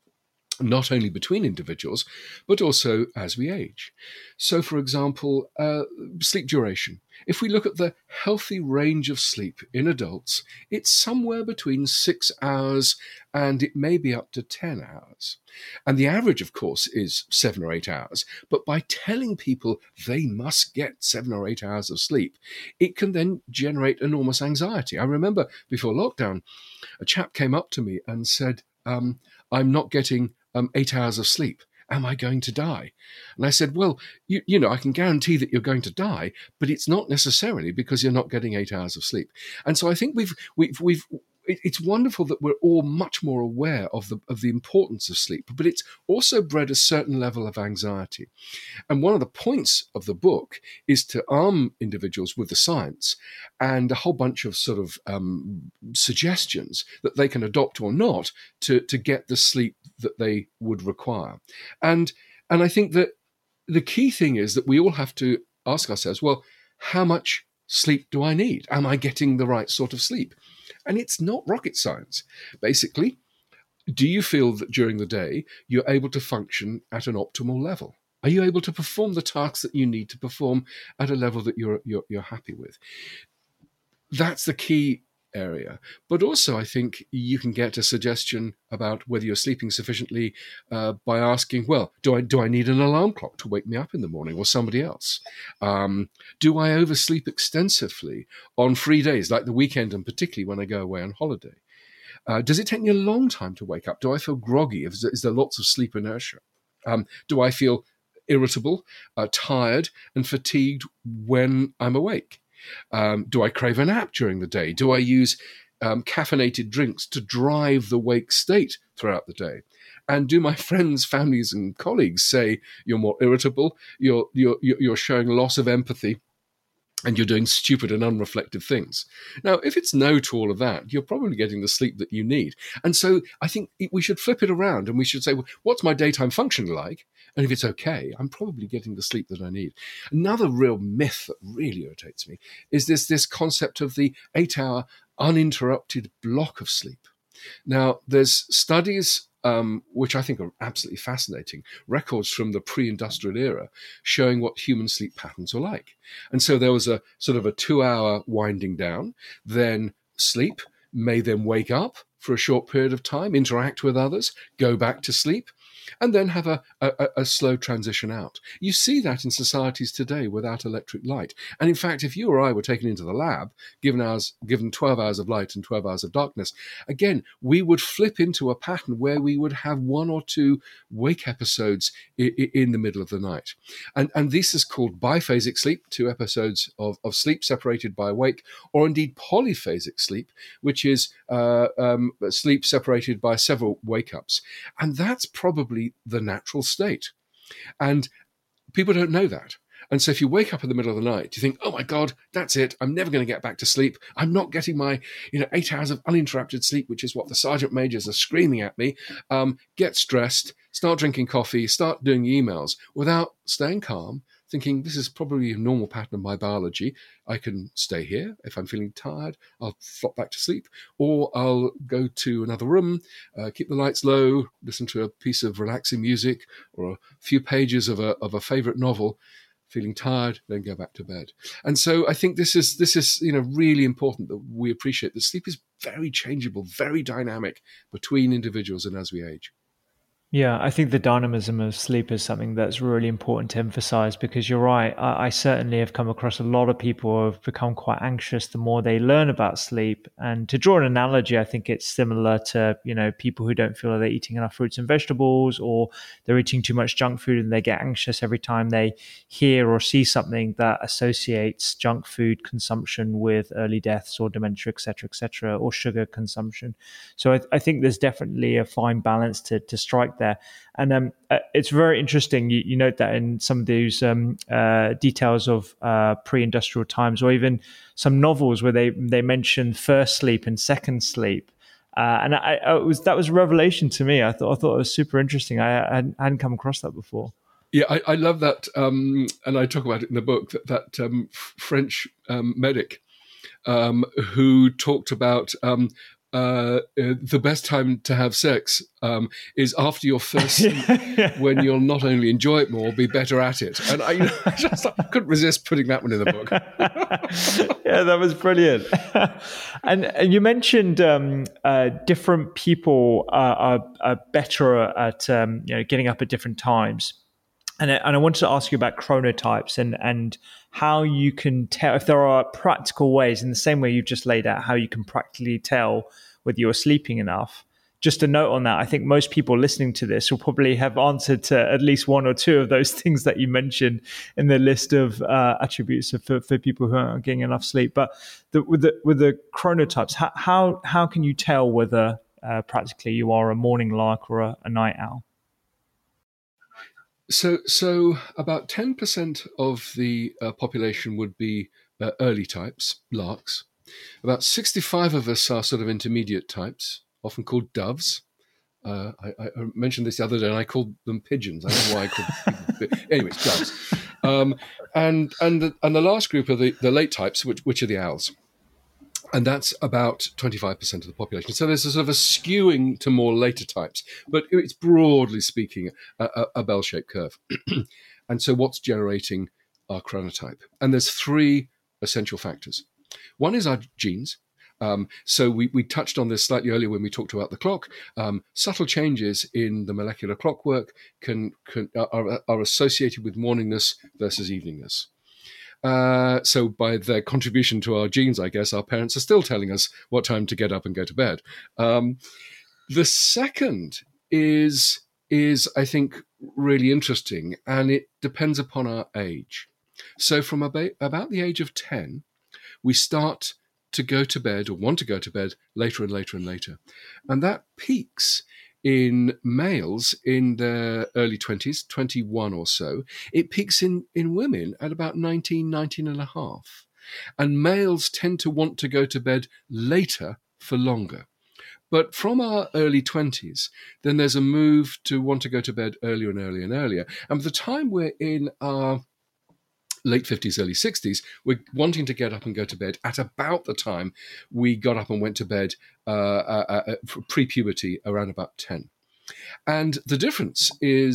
not only between individuals, but also as we age. So, for example, sleep duration. If we look at the healthy range of sleep in adults, it's somewhere between 6 hours and it may be up to 10 hours. And the average, of course, is 7 or 8 hours. But by telling people they must get 7 or 8 hours of sleep, it can then generate enormous anxiety. I remember before lockdown, a chap came up to me and said, I'm not getting 8 hours of sleep. Am I going to die? And I said, well, you know, I can guarantee that you're going to die, but it's not necessarily because you're not getting 8 hours of sleep. And so I think it's wonderful that we're all much more aware of the importance of sleep, but it's also bred a certain level of anxiety. And one of the points of the book is to arm individuals with the science and a whole bunch of sort of suggestions that they can adopt or not to get the sleep that they would require. And I think that the key thing is that we all have to ask ourselves, well, how much sleep do I need? Am I getting the right sort of sleep? And it's not rocket science. Basically, do you feel that during the day you're able to function at an optimal level? Are you able to perform the tasks that you need to perform at a level that you're happy with? That's the key area. But also, I think you can get a suggestion about whether you're sleeping sufficiently by asking, well, do I need an alarm clock to wake me up in the morning, or somebody else? Do I oversleep extensively on free days, like the weekend, and particularly when I go away on holiday? Does it take me a long time to wake up? Do I feel groggy? Is there lots of sleep inertia? Do I feel irritable, tired, and fatigued when I'm awake? Do I crave a nap during the day? Do I use caffeinated drinks to drive the wake state throughout the day? And do my friends, families, and colleagues say you're more irritable, you're showing loss of empathy, and you're doing stupid and unreflective things? Now, if it's no to all of that, you're probably getting the sleep that you need. And so I think we should flip it around and we should say, well, what's my daytime function like? And if it's okay, I'm probably getting the sleep that I need. Another real myth that really irritates me is this concept of the 8-hour uninterrupted block of sleep. Now, there's studies which I think are absolutely fascinating, records from the pre-industrial era showing what human sleep patterns were like. And so there was a sort of a 2-hour winding down, then sleep, may then wake up for a short period of time, interact with others, go back to sleep. and then have a slow transition out. You see that in societies today without electric light. And in fact, if you or I were taken into the lab, given 12 hours of light and 12 hours of darkness, again, we would flip into a pattern where we would have one or two wake episodes in the middle of the night. And this is called biphasic sleep, 2 episodes of sleep separated by wake, or indeed polyphasic sleep, which is sleep separated by several wake-ups. And that's probably the natural state. And people don't know that. And so if you wake up in the middle of the night, you think, oh my God, that's it. I'm never going to get back to sleep. I'm not getting my 8 hours of uninterrupted sleep, which is what the sergeant majors are screaming at me. Get stressed, start drinking coffee, start doing emails without staying calm, thinking this is probably a normal pattern of my biology. I can stay here. If I'm feeling tired, I'll flop back to sleep, or I'll go to another room, keep the lights low, listen to a piece of relaxing music or a few pages of a favorite novel, feeling tired, then go back to bed. And so I think this is really important that we appreciate that sleep is very changeable, very dynamic between individuals and as we age. Yeah, I think the dynamism of sleep is something that's really important to emphasize, because you're right. I certainly have come across a lot of people who have become quite anxious the more they learn about sleep. And to draw an analogy, I think it's similar to, people who don't feel they're eating enough fruits and vegetables, or they're eating too much junk food and they get anxious every time they hear or see something that associates junk food consumption with early deaths or dementia, et cetera, or sugar consumption. So I think there's definitely a fine balance to strike there. And it's very interesting. You note that in some of these details of pre-industrial times, or even some novels where they mention first sleep and second sleep. And that was a revelation to me. I thought it was super interesting. I hadn't come across that before. Yeah, I love that, and I talk about it in the book. That French medic who talked about. The best time to have sex is after your first sleep, when you'll not only enjoy it more, be better at it. And I couldn't resist putting that one in the book. Yeah, that was brilliant. And you mentioned different people are better at getting up at different times. And I wanted to ask you about chronotypes and how you can tell if there are practical ways, in the same way you've just laid out, how you can practically tell whether you're sleeping enough. Just a note on that, I think most people listening to this will probably have answered to at least one or two of those things that you mentioned in the list of attributes for people who aren't getting enough sleep. But with the chronotypes, how can you tell whether practically you are a morning lark or a night owl? So about 10% of the population would be early types, larks. About 65 of us are sort of intermediate types, often called doves. I mentioned this the other day, and I called them pigeons. I don't know why I called them anyways, doves. And the last group are the late types, which are the owls. And that's about 25% of the population. So there's a sort of a skewing to more later types, but it's broadly speaking a bell-shaped curve. And so what's generating our chronotype? And there's 3 essential factors. One is our genes. So we touched on this slightly earlier when we talked about the clock. Subtle changes in the molecular clockwork are associated with morningness versus eveningness. So by their contribution to our genes, I guess, our parents are still telling us what time to get up and go to bed. The second is I think, really interesting, and it depends upon our age. So from about the age of 10, we start to go to bed, or want to go to bed, later and later and later. And that peaks in males in their early 20s, 21 or so. It peaks in women at about 19 and a half. And males tend to want to go to bed later for longer. But from our early 20s, then there's a move to want to go to bed earlier and earlier and earlier. And by the time we're in our late 50s, early 60s, we're wanting to get up and go to bed at about the time we got up and went to bed pre-puberty, around about 10. And the difference is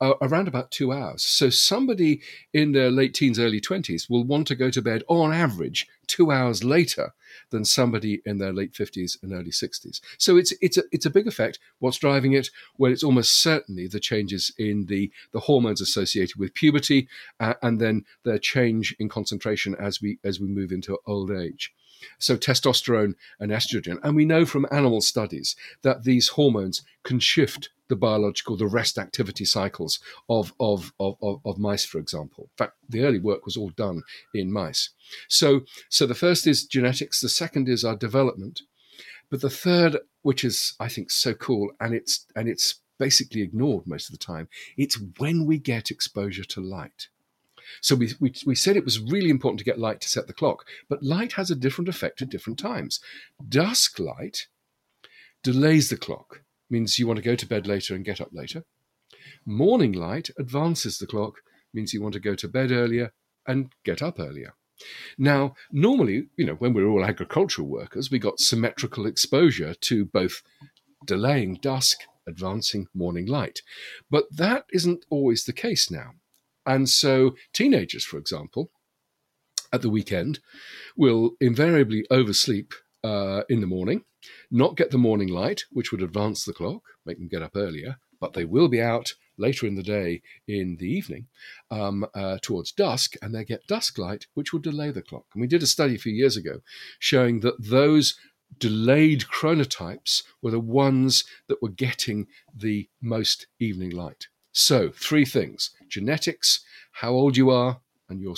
around about 2 hours. So somebody in their late teens, early 20s will want to go to bed on average 2 hours later than somebody in their late 50s and early 60s. So it's a big effect. What's driving it? Well, it's almost certainly the changes in the hormones associated with puberty, and then their change in concentration as we move into old age. So testosterone and estrogen. And we know from animal studies that these hormones can shift the rest activity cycles of mice, for example. In fact, the early work was all done in mice. So the first is genetics. The second is our development. But the third, which is, I think, so cool, and it's basically ignored most of the time, it's when we get exposure to light. So we said it was really important to get light to set the clock, but light has a different effect at different times. Dusk light delays the clock, means you want to go to bed later and get up later. Morning light advances the clock, means you want to go to bed earlier and get up earlier. Now, normally, when we're all agricultural workers, we got symmetrical exposure to both delaying dusk, advancing morning light. But that isn't always the case now. And so teenagers, for example, at the weekend will invariably oversleep in the morning, not get the morning light, which would advance the clock, make them get up earlier, but they will be out later in the day in the evening towards dusk, and they get dusk light, which will delay the clock. And we did a study a few years ago showing that those delayed chronotypes were the ones that were getting the most evening light. So 3 things: genetics, how old you are, and your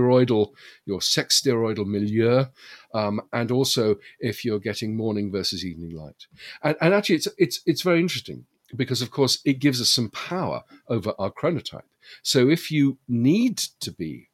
sex steroidal milieu, and also if you're getting morning versus evening light. And actually, it's very interesting because, of course, it gives us some power over our chronotype. So if you need to be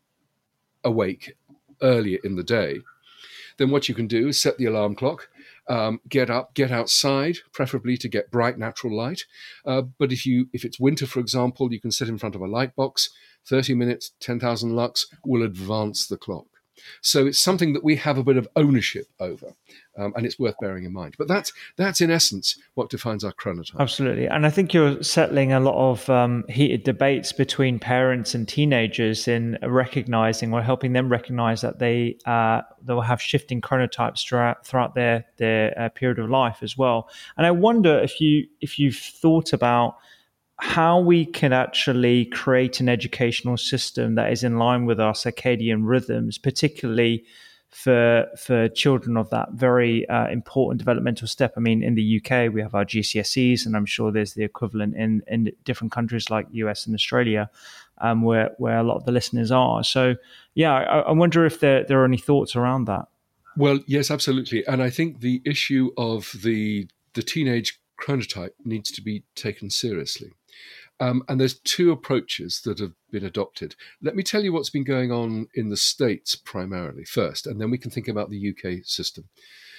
awake earlier in the day, then what you can do is set the alarm clock, get up, get outside, preferably to get bright natural light. But if it's winter, for example, you can sit in front of a light box. 30 minutes, 10,000 lux will advance the clock. So it's something that we have a bit of ownership over, and it's worth bearing in mind. But that's in essence what defines our chronotype. Absolutely. And I think you're settling a lot of heated debates between parents and teenagers in recognizing or helping them recognize that they'll have shifting chronotypes throughout their period of life as well. And I wonder if you've thought about how we can actually create an educational system that is in line with our circadian rhythms, particularly for children of that very important developmental step. I mean, in the UK, we have our GCSEs, and I'm sure there's the equivalent in different countries like US and Australia, where a lot of the listeners are. So, yeah, I wonder if there are any thoughts around that. Well, yes, absolutely. And I think the issue of the teenage chronotype needs to be taken seriously. And there's 2 approaches that have been adopted. Let me tell you what's been going on in the States primarily first, and then we can think about the UK system.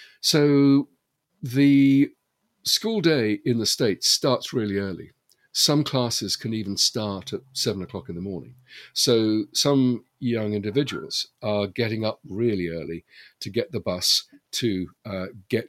So the school day in the States starts really early. Some classes can even start at 7 o'clock in the morning. So some young individuals are getting up really early to get the bus to get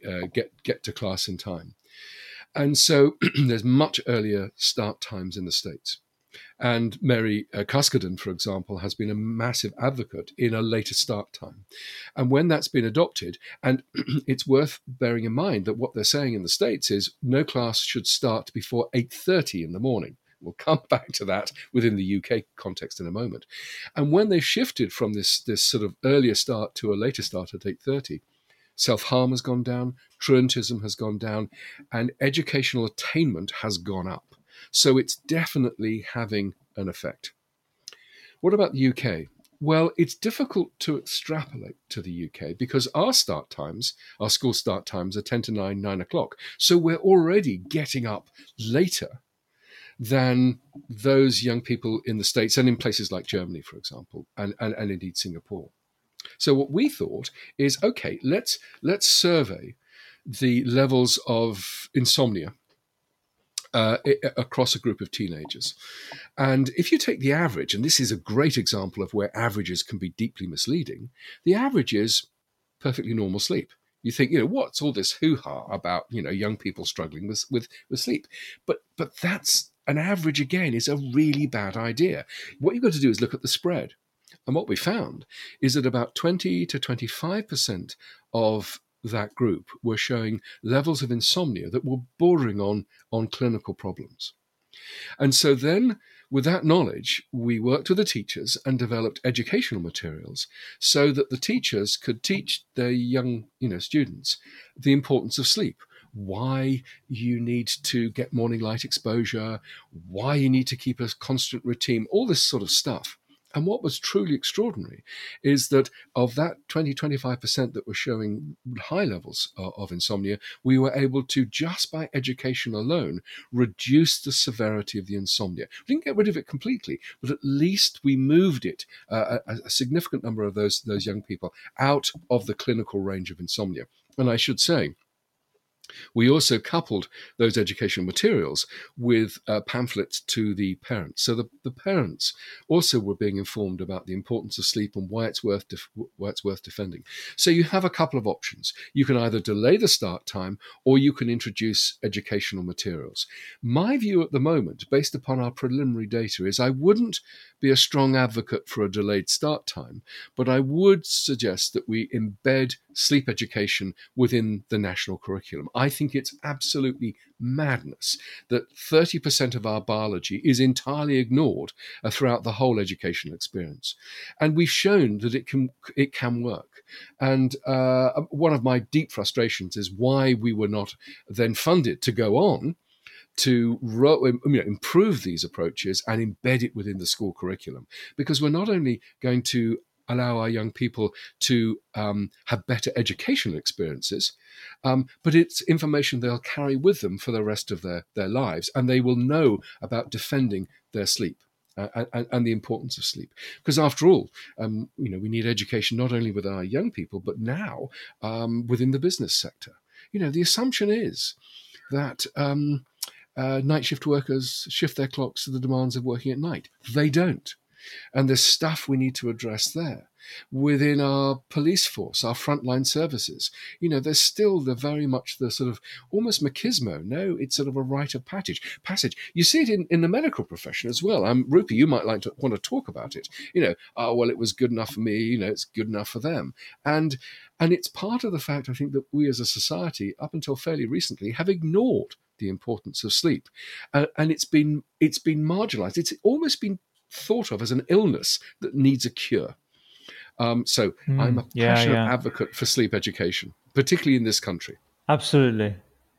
to class in time. And so there's much earlier start times in the States. And Mary Cuskerdon, for example, has been a massive advocate in a later start time. And when that's been adopted, and it's worth bearing in mind that what they're saying in the States is no class should start before 8:30 in the morning. We'll come back to that within the UK context in a moment. And when they shifted from this sort of earlier start to a later start at 8:30, self-harm has gone down, truantism has gone down, and educational attainment has gone up. So it's definitely having an effect. What about the UK? Well, it's difficult to extrapolate to the UK because our school start times are 10 to 9 o'clock. So we're already getting up later than those young people in the States and in places like Germany, for example, and indeed Singapore. So what we thought is, okay, let's survey the levels of insomnia across a group of teenagers. And if you take the average, and this is a great example of where averages can be deeply misleading, the average is perfectly normal sleep. You think, what's all this hoo-ha about, young people struggling with sleep? But that's an average, again, is a really bad idea. What you've got to do is look at the spread. And what we found is that about 20 to 25% of that group were showing levels of insomnia that were bordering on clinical problems. And so then, with that knowledge, we worked with the teachers and developed educational materials so that the teachers could teach their young, students the importance of sleep, why you need to get morning light exposure, why you need to keep a constant routine, all this sort of stuff. And what was truly extraordinary is that of that 20-25% that were showing high levels of insomnia, we were able to, just by education alone, reduce the severity of the insomnia. We didn't get rid of it completely, but at least we moved it, a significant number of those young people, out of the clinical range of insomnia. And I should say, we also coupled those educational materials with pamphlets to the parents. So the parents also were being informed about the importance of sleep and why it's worth defending. So you have a couple of options. You can either delay the start time or you can introduce educational materials. My view at the moment, based upon our preliminary data, is I wouldn't be a strong advocate for a delayed start time, but I would suggest that we embed sleep education within the national curriculum. I think it's absolutely madness that 30% of our biology is entirely ignored throughout the whole educational experience. And we've shown that it can work. And one of my deep frustrations is why we were not then funded to go on to improve these approaches and embed it within the school curriculum. Because we're not only going to allow our young people to have better educational experiences, but it's information they'll carry with them for the rest of their lives, and they will know about defending their sleep and the importance of sleep. Because after all, we need education not only with our young people, but now within the business sector. The assumption is that night shift workers shift their clocks to the demands of working at night. They don't. And there's stuff we need to address there. Within our police force, our frontline services, there's still very much the sort of almost machismo. No, it's sort of a rite of passage. You see it in the medical profession as well. Rupi, you might want to talk about it. Well, it was good enough for me. It's good enough for them. And it's part of the fact, I think, that we as a society, up until fairly recently, have ignored the importance of sleep, and it's been marginalized. It's almost been thought of as an illness that needs a cure. So I'm a passionate advocate for sleep education, particularly in this country. Absolutely.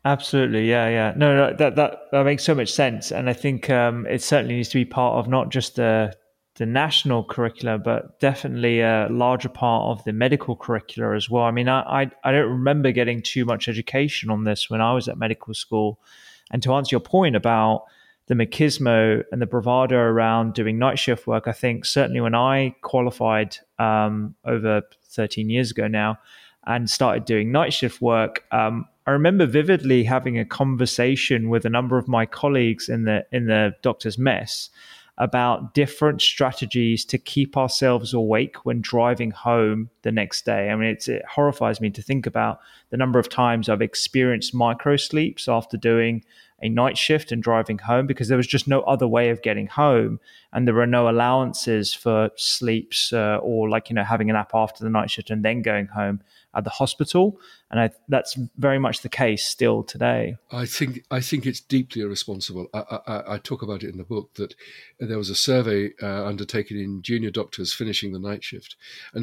Yeah. No, that makes so much sense. And I think it certainly needs to be part of not just the national curricula, but definitely a larger part of the medical curricula as well. I mean, I don't remember getting too much education on this when I was at medical school. And to answer your point about the machismo and the bravado around doing night shift work, I think certainly when I qualified over 13 years ago now and started doing night shift work, I remember vividly having a conversation with a number of my colleagues in the doctor's mess about different strategies to keep ourselves awake when driving home the next day. I mean, it horrifies me to think about the number of times I've experienced micro sleeps after doing a night shift and driving home, because there was just no other way of getting home, and there were no allowances for sleeps or having a nap after the night shift and then going home at the hospital. And that's very much the case still today. I think it's deeply irresponsible. I talk about it in the book that there was a survey undertaken in junior doctors finishing the night shift, and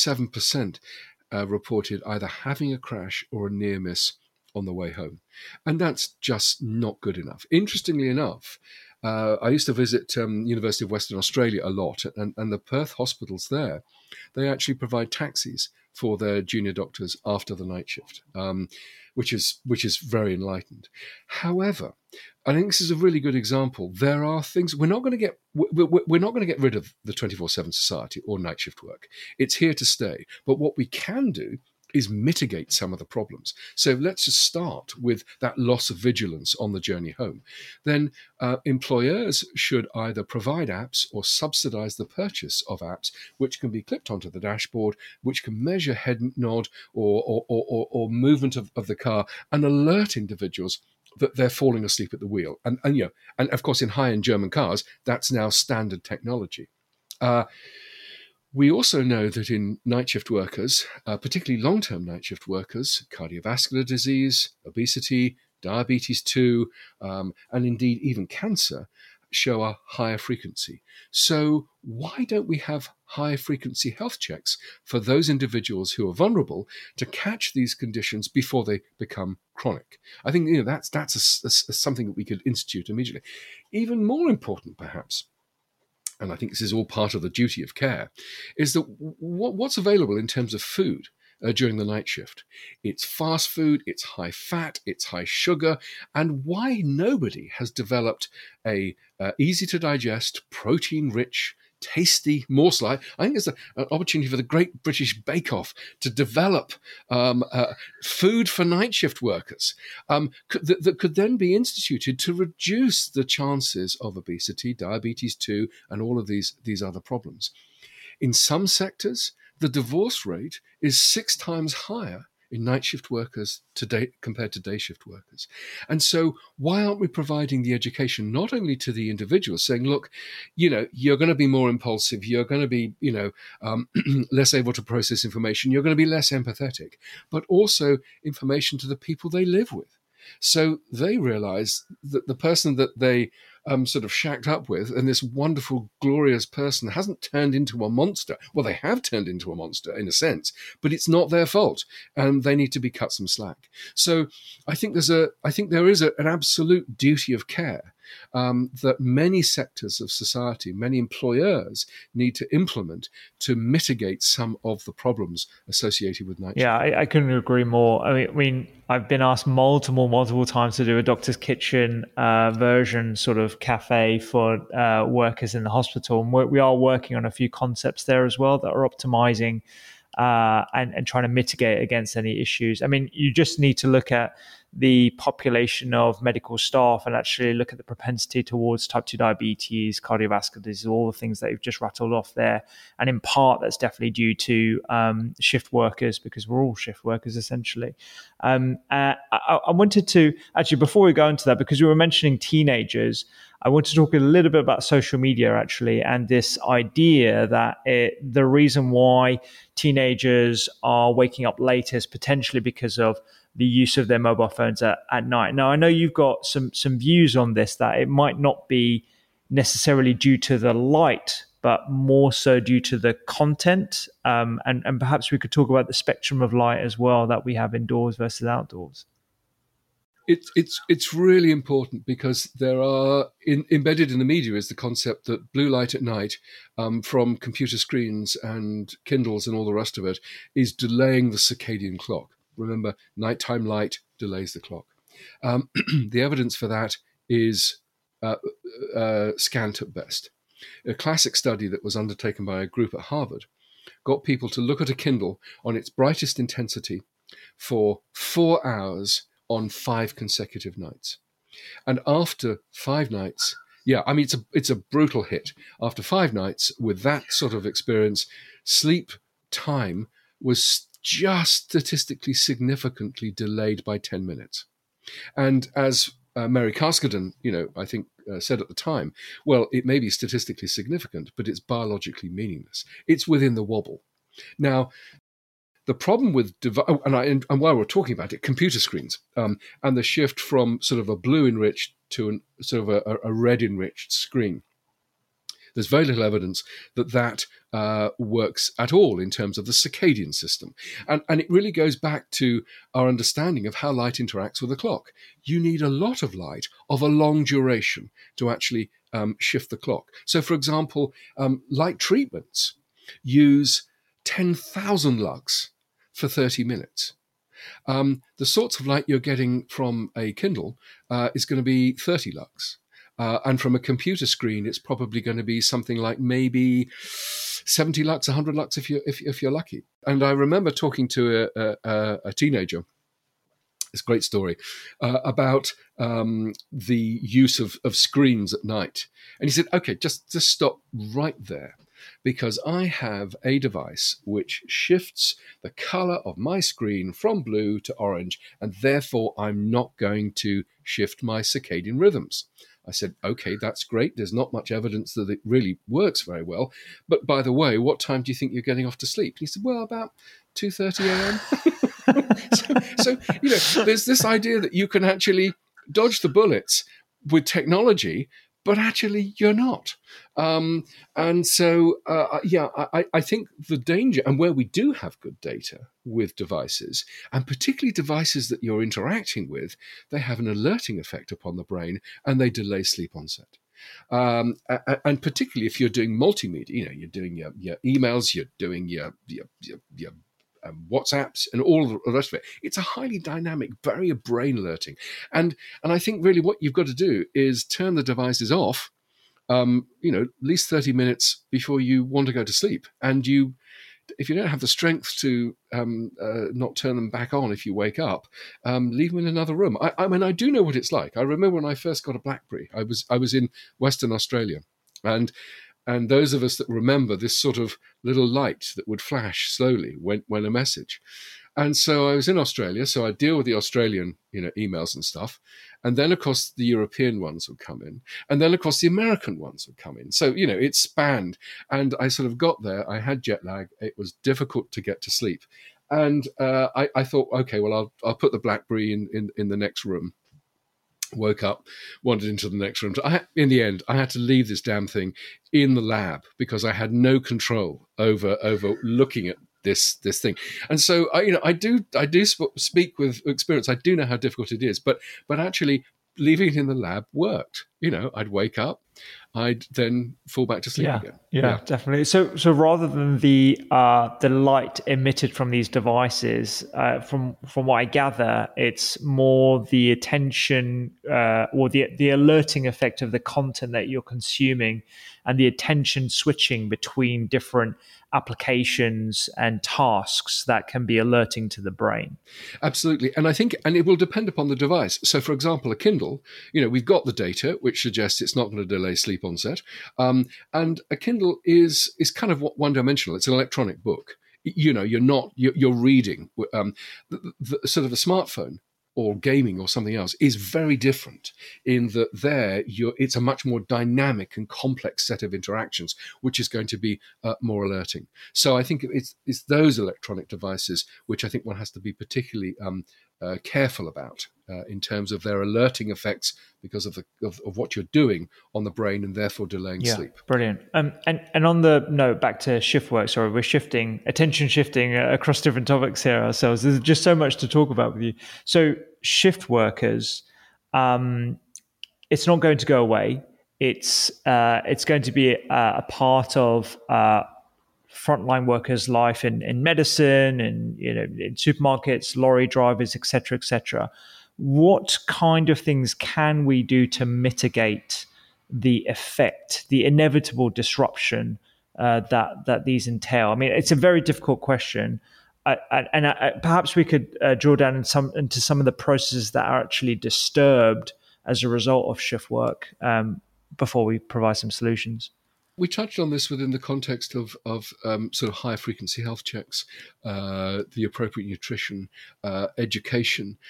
57% reported either having a crash or a near miss on the way home. And that's just not good enough. Interestingly enough, I used to visit University of Western Australia a lot, and the Perth hospitals there, they actually provide taxis for their junior doctors after the night shift, which is very enlightened. However, I think this is a really good example. There are things we're not going to get rid of the 24/7 society or night shift work. It's here to stay. But what we can do is mitigate some of the problems. So let's just start with that loss of vigilance on the journey home. Then employers should either provide apps or subsidize the purchase of apps, which can be clipped onto the dashboard, which can measure head nod or movement of the car and alert individuals that they're falling asleep at the wheel. And of course, in high-end German cars, that's now standard technology. We also know that in night shift workers, particularly long-term night shift workers, cardiovascular disease, obesity, diabetes 2, and indeed even cancer show a higher frequency. So why don't we have high frequency health checks for those individuals who are vulnerable to catch these conditions before they become chronic? I think that's something that we could institute immediately. Even more important, perhaps, and I think this is all part of the duty of care, is that what's available in terms of food during the night shift. It's fast food, it's high fat, it's high sugar, and why nobody has developed a easy to digest, protein-rich, tasty morsel. I think it's an opportunity for the Great British Bake Off to develop food for night shift workers that could then be instituted to reduce the chances of obesity, diabetes 2, and all of these other problems. In some sectors, the divorce rate is 6 times higher in night shift workers today compared to day shift workers. And so why aren't we providing the education not only to the individual, saying, look, you're going to be more impulsive, you're going to be, less able to process information, you're going to be less empathetic, but also information to the people they live with. So they realize that the person that they sort of shacked up with, and this wonderful, glorious person hasn't turned into a monster. Well, they have turned into a monster in a sense, but it's not their fault, and they need to be cut some slack. So I think there is an absolute duty of care that many sectors of society, many employers need to implement to mitigate some of the problems associated with night shift. Yeah, I couldn't agree more. I mean, I've been asked multiple times to do a doctor's kitchen version sort of cafe for workers in the hospital. And we are working on a few concepts there as well that are optimizing and trying to mitigate against any issues. I mean, you just need to look at the population of medical staff and actually look at the propensity towards type 2 diabetes, cardiovascular disease, all the things that you've just rattled off there. And in part, that's definitely due to shift workers, because we're all shift workers essentially. I wanted to, actually, before we go into that, because you were mentioning teenagers, I want to talk a little bit about social media, actually, and this idea that the reason why teenagers are waking up later is potentially because of the use of their mobile phones at night. Now, I know you've got some views on this, that it might not be necessarily due to the light, but more so due to the content. And perhaps we could talk about the spectrum of light as well that we have indoors versus outdoors. It's really important, because there are embedded in the media is the concept that blue light at night from computer screens and Kindles and all the rest of it is delaying the circadian clock. Remember, nighttime light delays the clock. The evidence for that is scant at best. A classic study that was undertaken by a group at Harvard got people to look at a Kindle on its brightest intensity for 4 hours on 5 consecutive nights. And after 5 nights, it's a brutal hit. After 5 nights with that sort of experience, sleep time was just statistically significantly delayed by 10 minutes. And as Mary Carskadon, I think said at the time, well, it may be statistically significant, but it's biologically meaningless. It's within the wobble. Now, the problem with and while we're talking about it, computer screens and the shift from sort of a blue enriched to sort of a red enriched screen. There's very little evidence that works at all in terms of the circadian system. And it really goes back to our understanding of how light interacts with the clock. You need a lot of light of a long duration to actually shift the clock. So, for example, light treatments use 10,000 lux for 30 minutes. The sorts of light you're getting from a Kindle is going to be 30 lux. And from a computer screen, it's probably going to be something like maybe 70 lux, 100 lux if you're lucky. And I remember talking to a teenager, this great story, about the use of screens at night. And he said, okay, just stop right there. because I have a device which shifts the color of my screen from blue to orange, and therefore I'm not going to shift my circadian rhythms. I said, okay, that's great. There's not much evidence that it really works very well. But by the way, what time do you think you're getting off to sleep? And he said, well, about 2:30 a.m. so, there's this idea that you can actually dodge the bullets with technology, but actually you're not. I think the danger, and where we do have good data with devices, and particularly devices that you're interacting with, they have an alerting effect upon the brain and they delay sleep onset. And particularly if you're doing multimedia, you're doing your emails, you're doing your WhatsApps and all the rest of it. It's a highly dynamic, very brain alerting. And I think really what you've got to do is turn the devices off, at least 30 minutes before you want to go to sleep. And if you don't have the strength to not turn them back on if you wake up, leave them in another room. I mean, I do know what it's like. I remember when I first got a BlackBerry, I was in Western Australia, and those of us that remember this sort of little light that would flash slowly when a message. And so I was in Australia, so I deal with the Australian, emails and stuff. And then, of course, the European ones would come in. And then, of course, the American ones would come in. So, it spanned. And I sort of got there. I had jet lag. It was difficult to get to sleep. And I thought, okay, well, I'll put the BlackBerry in the next room. Woke up, wandered into the next room. In the end, I had to leave this damn thing in the lab because I had no control over looking at this thing. And so I do speak with experience. I do know how difficult it is, but actually leaving it in the lab worked. I'd wake up, I'd then fall back to sleep again. Yeah, definitely. So rather than the light emitted from these devices, from what I gather, it's more the attention or the alerting effect of the content that you're consuming, and the attention switching between different applications and tasks that can be alerting to the brain. Absolutely. And I think, and it will depend upon the device. So for example, a Kindle, we've got the data, which suggests it's not going to delay sleep onset. And a Kindle is kind of one-dimensional. It's an electronic book. You're reading. The sort of a smartphone or gaming or something else is very different in that it's a much more dynamic and complex set of interactions, which is going to be more alerting. So I think it's those electronic devices which I think one has to be particularly careful about in terms of their alerting effects because of what you're doing on the brain and therefore delaying sleep. Brilliant. And on the note, back to shift work. Sorry, we're attention shifting across different topics here ourselves. There's just so much to talk about with you. So shift workers, it's not going to go away. It's going to be a part of frontline workers' life in medicine and in supermarkets, lorry drivers, etc., etc. What kind of things can we do to mitigate the effect, the inevitable disruption that these entail? I mean, it's a very difficult question, and perhaps we could draw down into some of the processes that are actually disturbed as a result of shift work before we provide some solutions. We touched on this within the context of sort of high frequency health checks, the appropriate nutrition, education.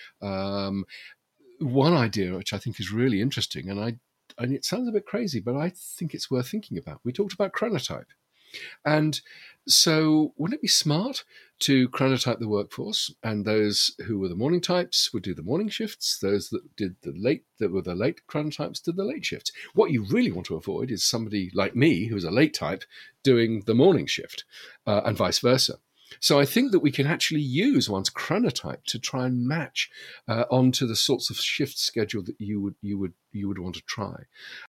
One idea which I think is really interesting, and it sounds a bit crazy, but I think it's worth thinking about. We talked about chronotype. And so wouldn't it be smart to chronotype the workforce, and those who were the morning types would do the morning shifts, those that were the late chronotypes did the late shifts. What you really want to avoid is somebody like me, who's a late type, doing the morning shift, and vice versa. So I think that we can actually use one's chronotype to try and match onto the sorts of shift schedule that you would want to try.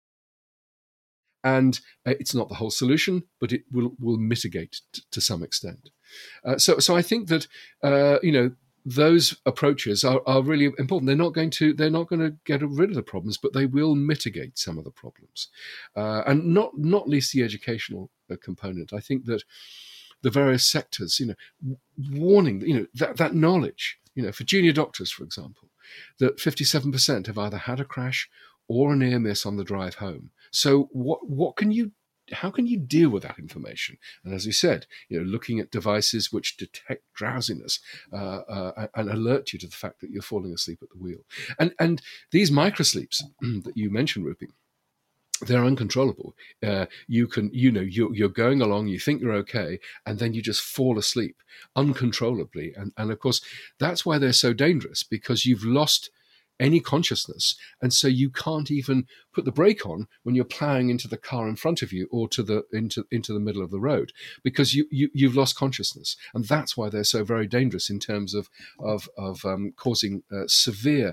And it's not the whole solution, but it will mitigate to some extent. So I think that those approaches are really important. They're not going to get rid of the problems, but they will mitigate some of the problems, and not least the educational component. I think that the various sectors, warning, that knowledge, for junior doctors, for example, that 57% have either had a crash or a near miss on the drive home. So what can you you deal with that information? And as you said, looking at devices which detect drowsiness and alert you to the fact that you're falling asleep at the wheel. And these microsleeps that you mentioned, Rupi, they're uncontrollable. You're going along, you think you're okay, and then you just fall asleep uncontrollably. And of course, that's why they're so dangerous, because you've lost any consciousness, and so you can't even put the brake on when you're plowing into the car in front of you or into the middle of the road, because you've lost consciousness. And that's why they're so very dangerous in terms of causing severe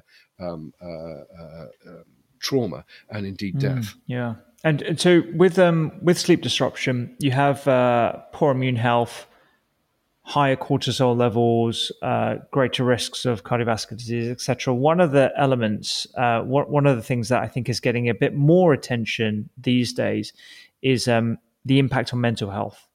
trauma and indeed death. Yeah. And so with sleep disruption, you have poor immune health, higher cortisol levels, greater risks of cardiovascular disease, etc. One of the elements, one of the things that I think is getting a bit more attention these days is the impact on mental health.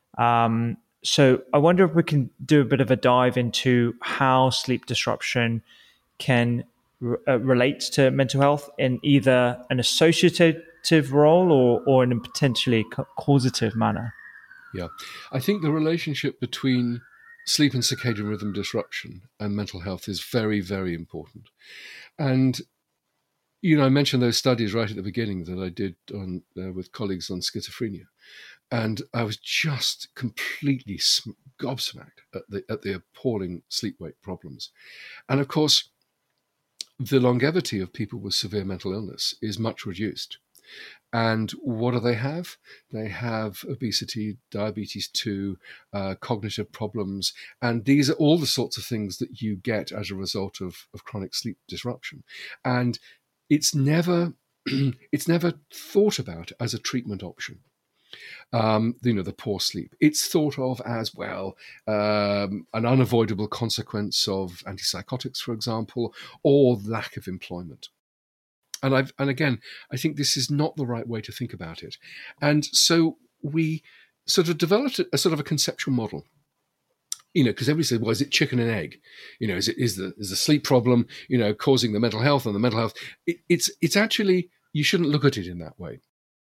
So I wonder if we can do a bit of a dive into how sleep disruption can relate to mental health in either an associative role or in a potentially causative manner. Yeah, I think the relationship between sleep and circadian rhythm disruption and mental health is very, very important. And, I mentioned those studies right at the beginning that I did with colleagues on schizophrenia. And I was just completely gobsmacked at the appalling sleep-wake problems. And of course, the longevity of people with severe mental illness is much reduced. And what do they have? They have obesity, diabetes 2, cognitive problems. And these are all the sorts of things that you get as a result of chronic sleep disruption. And it's never thought about as a treatment option. The poor sleep. It's thought of as, an unavoidable consequence of antipsychotics, for example, or lack of employment. And again, I think this is not the right way to think about it. And so we sort of developed a sort of a conceptual model, because everybody said, well, is it chicken and egg? Is the sleep problem, causing the mental health, and the mental health? It's actually, you shouldn't look at it in that way.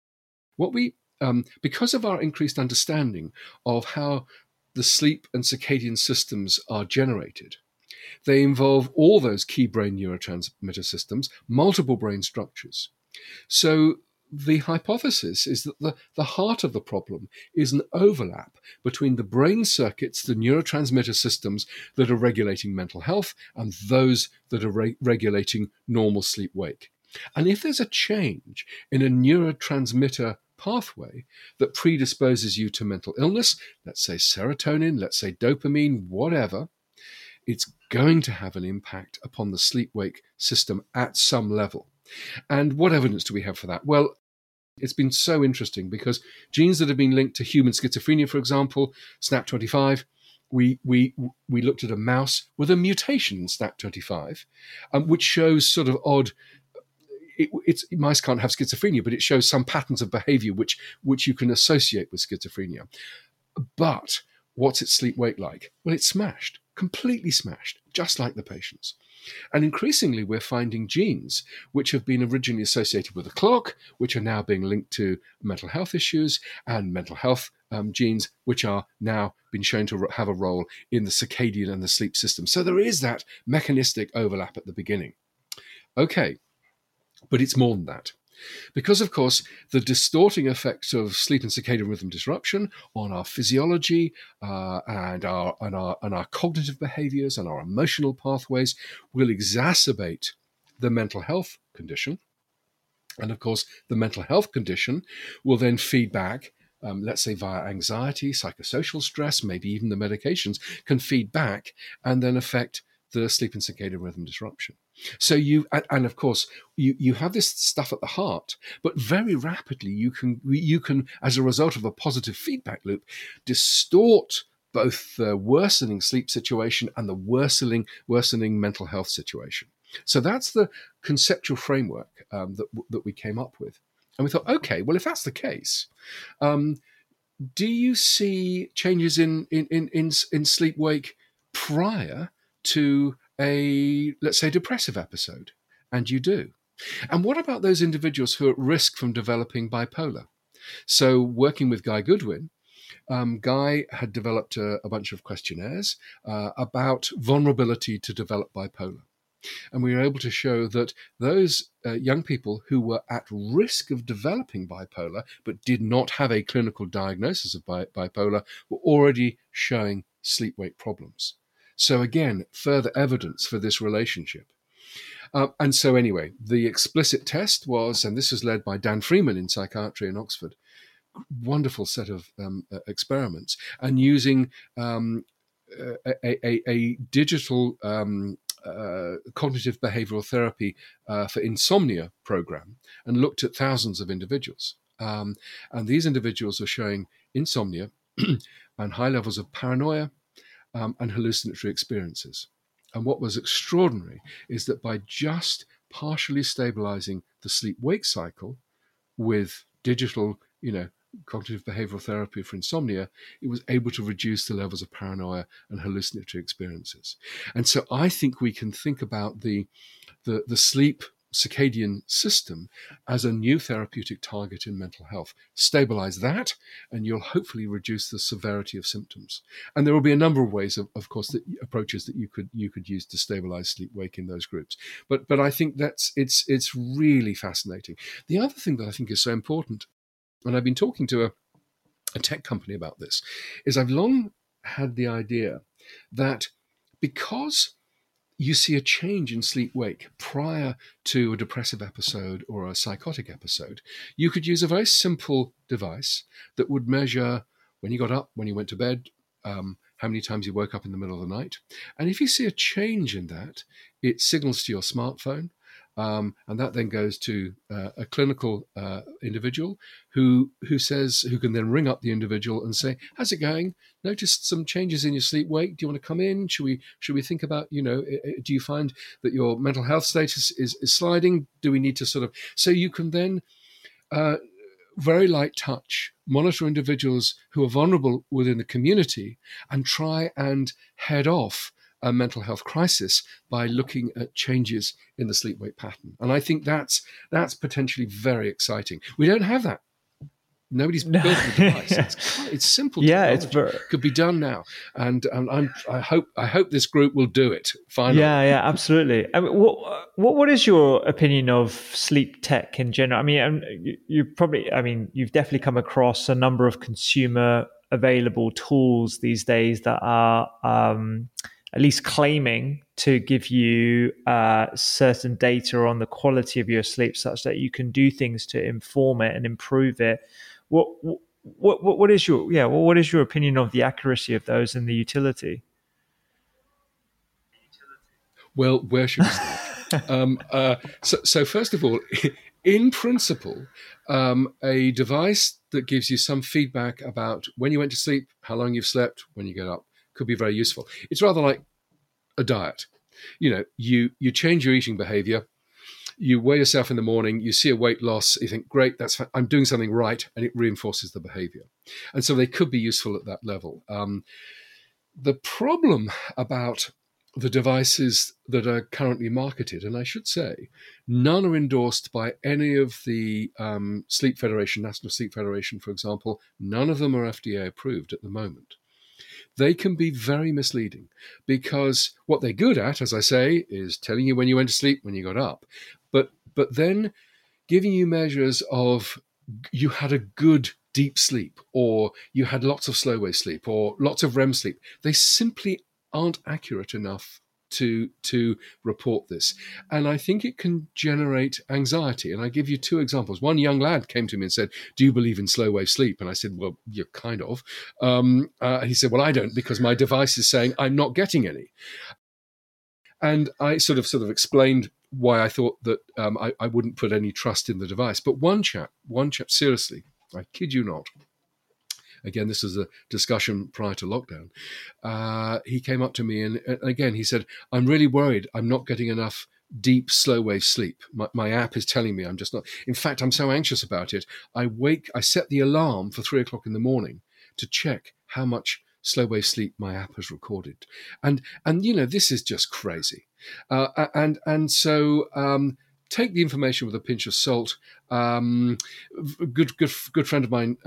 Because of our increased understanding of how the sleep and circadian systems are generated, they involve all those key brain neurotransmitter systems, multiple brain structures. So the hypothesis is that the heart of the problem is an overlap between the brain circuits, the neurotransmitter systems that are regulating mental health, and those that are regulating normal sleep-wake. And if there's a change in a neurotransmitter pathway that predisposes you to mental illness, let's say serotonin, let's say dopamine, whatever, it's going to have an impact upon the sleep-wake system at some level. And what evidence do we have for that? Well, it's been so interesting because genes that have been linked to human schizophrenia, for example, SNAP25, we looked at a mouse with a mutation in SNAP25, which shows sort of odd. Mice can't have schizophrenia, but it shows some patterns of behavior which you can associate with schizophrenia. But what's its sleep-wake like? Well, it's smashed, completely smashed, just like the patients. And increasingly, we're finding genes which have been originally associated with the clock, which are now being linked to mental health issues, and mental health genes which are now been shown to have a role in the circadian and the sleep system. So there is that mechanistic overlap at the beginning. Okay, but it's more than that. Because, of course, the distorting effects of sleep and circadian rhythm disruption on our physiology and our cognitive behaviors and our emotional pathways will exacerbate the mental health condition. And, of course, the mental health condition will then feed back, let's say via anxiety, psychosocial stress, maybe even the medications can feed back and then affect the sleep and circadian rhythm disruption. So you have this stuff at the heart, but very rapidly you can, as a result of a positive feedback loop, distort both the worsening sleep situation and the worsening mental health situation. So that's the conceptual framework that we came up with. And we thought, okay, well, if that's the case, do you see changes in sleep-wake prior to a, let's say, depressive episode? And you do. And what about those individuals who are at risk from developing bipolar? So working with Guy Goodwin, Guy had developed a bunch of questionnaires about vulnerability to develop bipolar. And we were able to show that those young people who were at risk of developing bipolar but did not have a clinical diagnosis of bipolar were already showing sleep-wake problems. So again, further evidence for this relationship. And so anyway, the explicit test was, and this was led by Dan Freeman in psychiatry in Oxford, wonderful set of experiments, and using a digital cognitive behavioral therapy for insomnia program, and looked at thousands of individuals. And these individuals are showing insomnia and high levels of paranoia and hallucinatory experiences. And what was extraordinary is that by just partially stabilizing the sleep-wake cycle with digital, cognitive behavioral therapy for insomnia, it was able to reduce the levels of paranoia and hallucinatory experiences. And so I think we can think about the sleep circadian system as a new therapeutic target in mental health. Stabilize that, and you'll hopefully reduce the severity of symptoms. And there will be a number of ways, of course, approaches that you could use to stabilize sleep-wake in those groups. But I think it's really fascinating. The other thing that I think is so important, and I've been talking to a tech company about this, is I've long had the idea that because you see a change in sleep-wake prior to a depressive episode or a psychotic episode, you could use a very simple device that would measure when you got up, when you went to bed, how many times you woke up in the middle of the night. And if you see a change in that, it signals to your smartphone. And that then goes to a clinical individual who can then ring up the individual and say, "How's it going? Noticed some changes in your sleep wake. Do you want to come in? Should we think about, do you find that your mental health status is sliding? Do we need to sort of..." So you can then very light touch monitor individuals who are vulnerable within the community and try and head off a mental health crisis by looking at changes in the sleep-wake pattern. And I think that's potentially very exciting. We don't have that. Nobody's built the device. It's simple. Yeah, could be done now, and I hope this group will do it finally. Yeah, absolutely. I mean, what is your opinion of sleep tech in general? I mean, you've definitely come across a number of consumer available tools these days that are at least claiming to give you certain data on the quality of your sleep, such that you can do things to inform it and improve it. What is your opinion of the accuracy of those and the utility? Well, where should we start? So first of all, in principle, a device that gives you some feedback about when you went to sleep, how long you've slept, when you get up, could be very useful. It's rather like a diet. You change your eating behavior, you weigh yourself in the morning, you see a weight loss, you think, great, I'm doing something right, and it reinforces the behavior. And so they could be useful at that level. The problem about the devices that are currently marketed, and I should say, none are endorsed by any of the Sleep Federation, National Sleep Federation, for example. None of them are FDA approved at the moment. They can be very misleading because what they're good at, as I say, is telling you when you went to sleep, when you got up, but then giving you measures of you had a good deep sleep, or you had lots of slow wave sleep, or lots of REM sleep. They simply aren't accurate enough to report this. And I think it can generate anxiety. And I give you two examples. One young lad came to me and said, "Do you believe in slow wave sleep?" And I said, "Well, you're kind of." He said, "Well, I don't, because my device is saying I'm not getting any." And I sort of explained why I thought that I wouldn't put any trust in the device. But one chap, seriously, I kid you not, again, this is a discussion prior to lockdown, he came up to me and again, he said, "I'm really worried I'm not getting enough deep, slow wave sleep. My app is telling me I'm just not. In fact, I'm so anxious about it. I set the alarm for 3:00 in the morning to check how much slow wave sleep my app has recorded." And this is just crazy. So take the information with a pinch of salt. Good friend of mine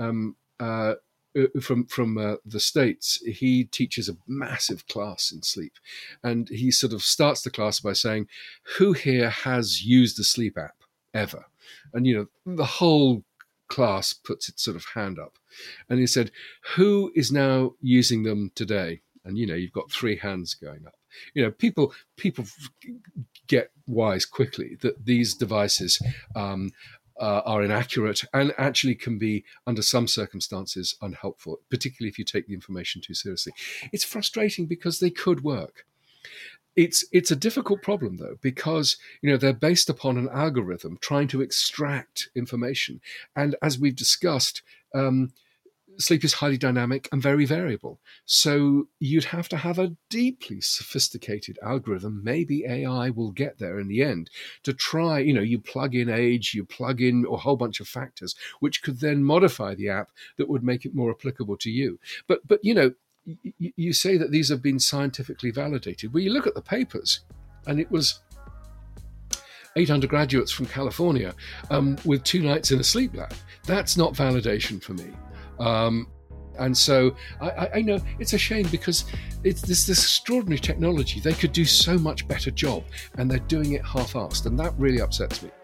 from the States, he teaches a massive class in sleep, and he sort of starts the class by saying, "Who here has used the sleep app ever?" And the whole class puts its sort of hand up, and he said, "Who is now using them today?" And you've got 3 hands going up. People get wise quickly that these devices are inaccurate and actually can be, under some circumstances, unhelpful, particularly if you take the information too seriously. It's frustrating because they could work. It's a difficult problem, though, because they're based upon an algorithm trying to extract information. And as we've discussed, sleep is highly dynamic and very variable. So you'd have to have a deeply sophisticated algorithm. Maybe AI will get there in the end to try, you plug in age, you plug in a whole bunch of factors, which could then modify the app that would make it more applicable to you. But you say that these have been scientifically validated. Well, you look at the papers, and it was 8 undergraduates from California with 2 nights in a sleep lab. That's not validation for me. And so I know it's a shame because it's this extraordinary technology. They could do so much better job, and they're doing it half-assed, and that really upsets me.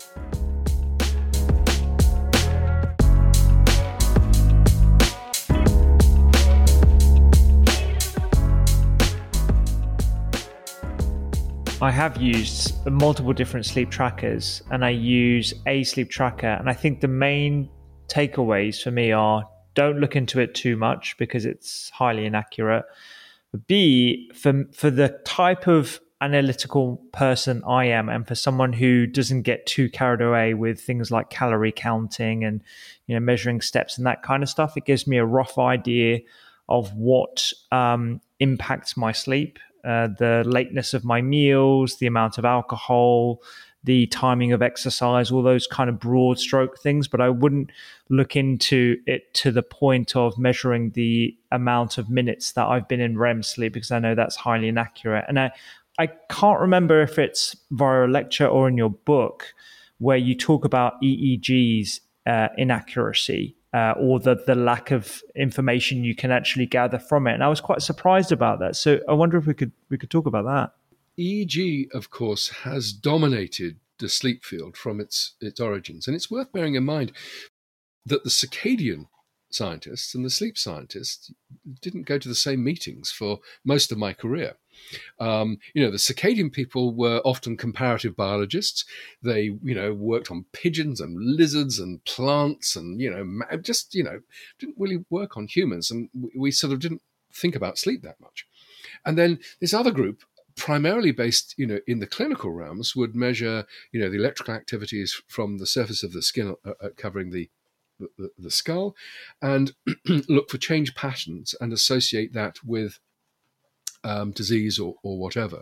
I have used multiple different sleep trackers, and I use a sleep tracker. And I think the main takeaways for me are: don't look into it too much because it's highly inaccurate. B, for the type of analytical person I am, and for someone who doesn't get too carried away with things like calorie counting and measuring steps and that kind of stuff, it gives me a rough idea of what impacts my sleep. The lateness of my meals, the amount of alcohol, the timing of exercise, all those kind of broad stroke things. But I wouldn't look into it to the point of measuring the amount of minutes that I've been in REM sleep, because I know that's highly inaccurate. And I can't remember if it's via a lecture or in your book where you talk about EEG's inaccuracy. Or the lack of information you can actually gather from it. And I was quite surprised about that. So I wonder if we could talk about that. EEG, of course, has dominated the sleep field from its origins. And it's worth bearing in mind that the circadian scientists and the sleep scientists didn't go to the same meetings for most of my career. The circadian people were often comparative biologists. They, worked on pigeons and lizards and plants and, didn't really work on humans. And we sort of didn't think about sleep that much. And then this other group, primarily based, in the clinical realms, would measure, the electrical activities from the surface of the skin covering the skull, and look for change patterns and associate that with disease or whatever.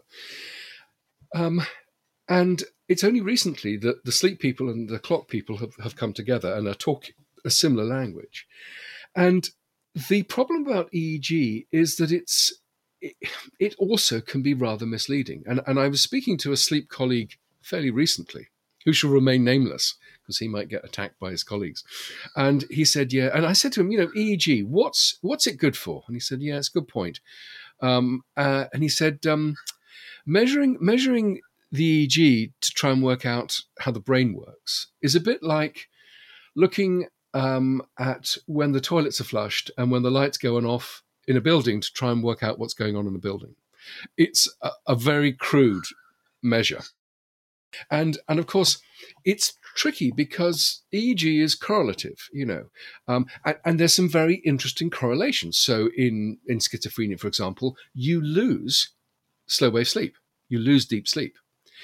And it's only recently that the sleep people and the clock people have come together and are talking a similar language. And the problem about EEG is that it also can be rather misleading. And I was speaking to a sleep colleague fairly recently, who shall remain nameless because he might get attacked by his colleagues. And he said, yeah. And I said to him, EEG, what's it good for? And he said, yeah, it's a good point. And he said, measuring the EEG to try and work out how the brain works is a bit like looking at when the toilets are flushed and when the lights go on off in a building to try and work out what's going on in the building. It's a very crude measure. And of course, it's tricky because EEG is correlative, and there's some very interesting correlations. So in schizophrenia, for example, you lose slow wave sleep. You lose deep sleep.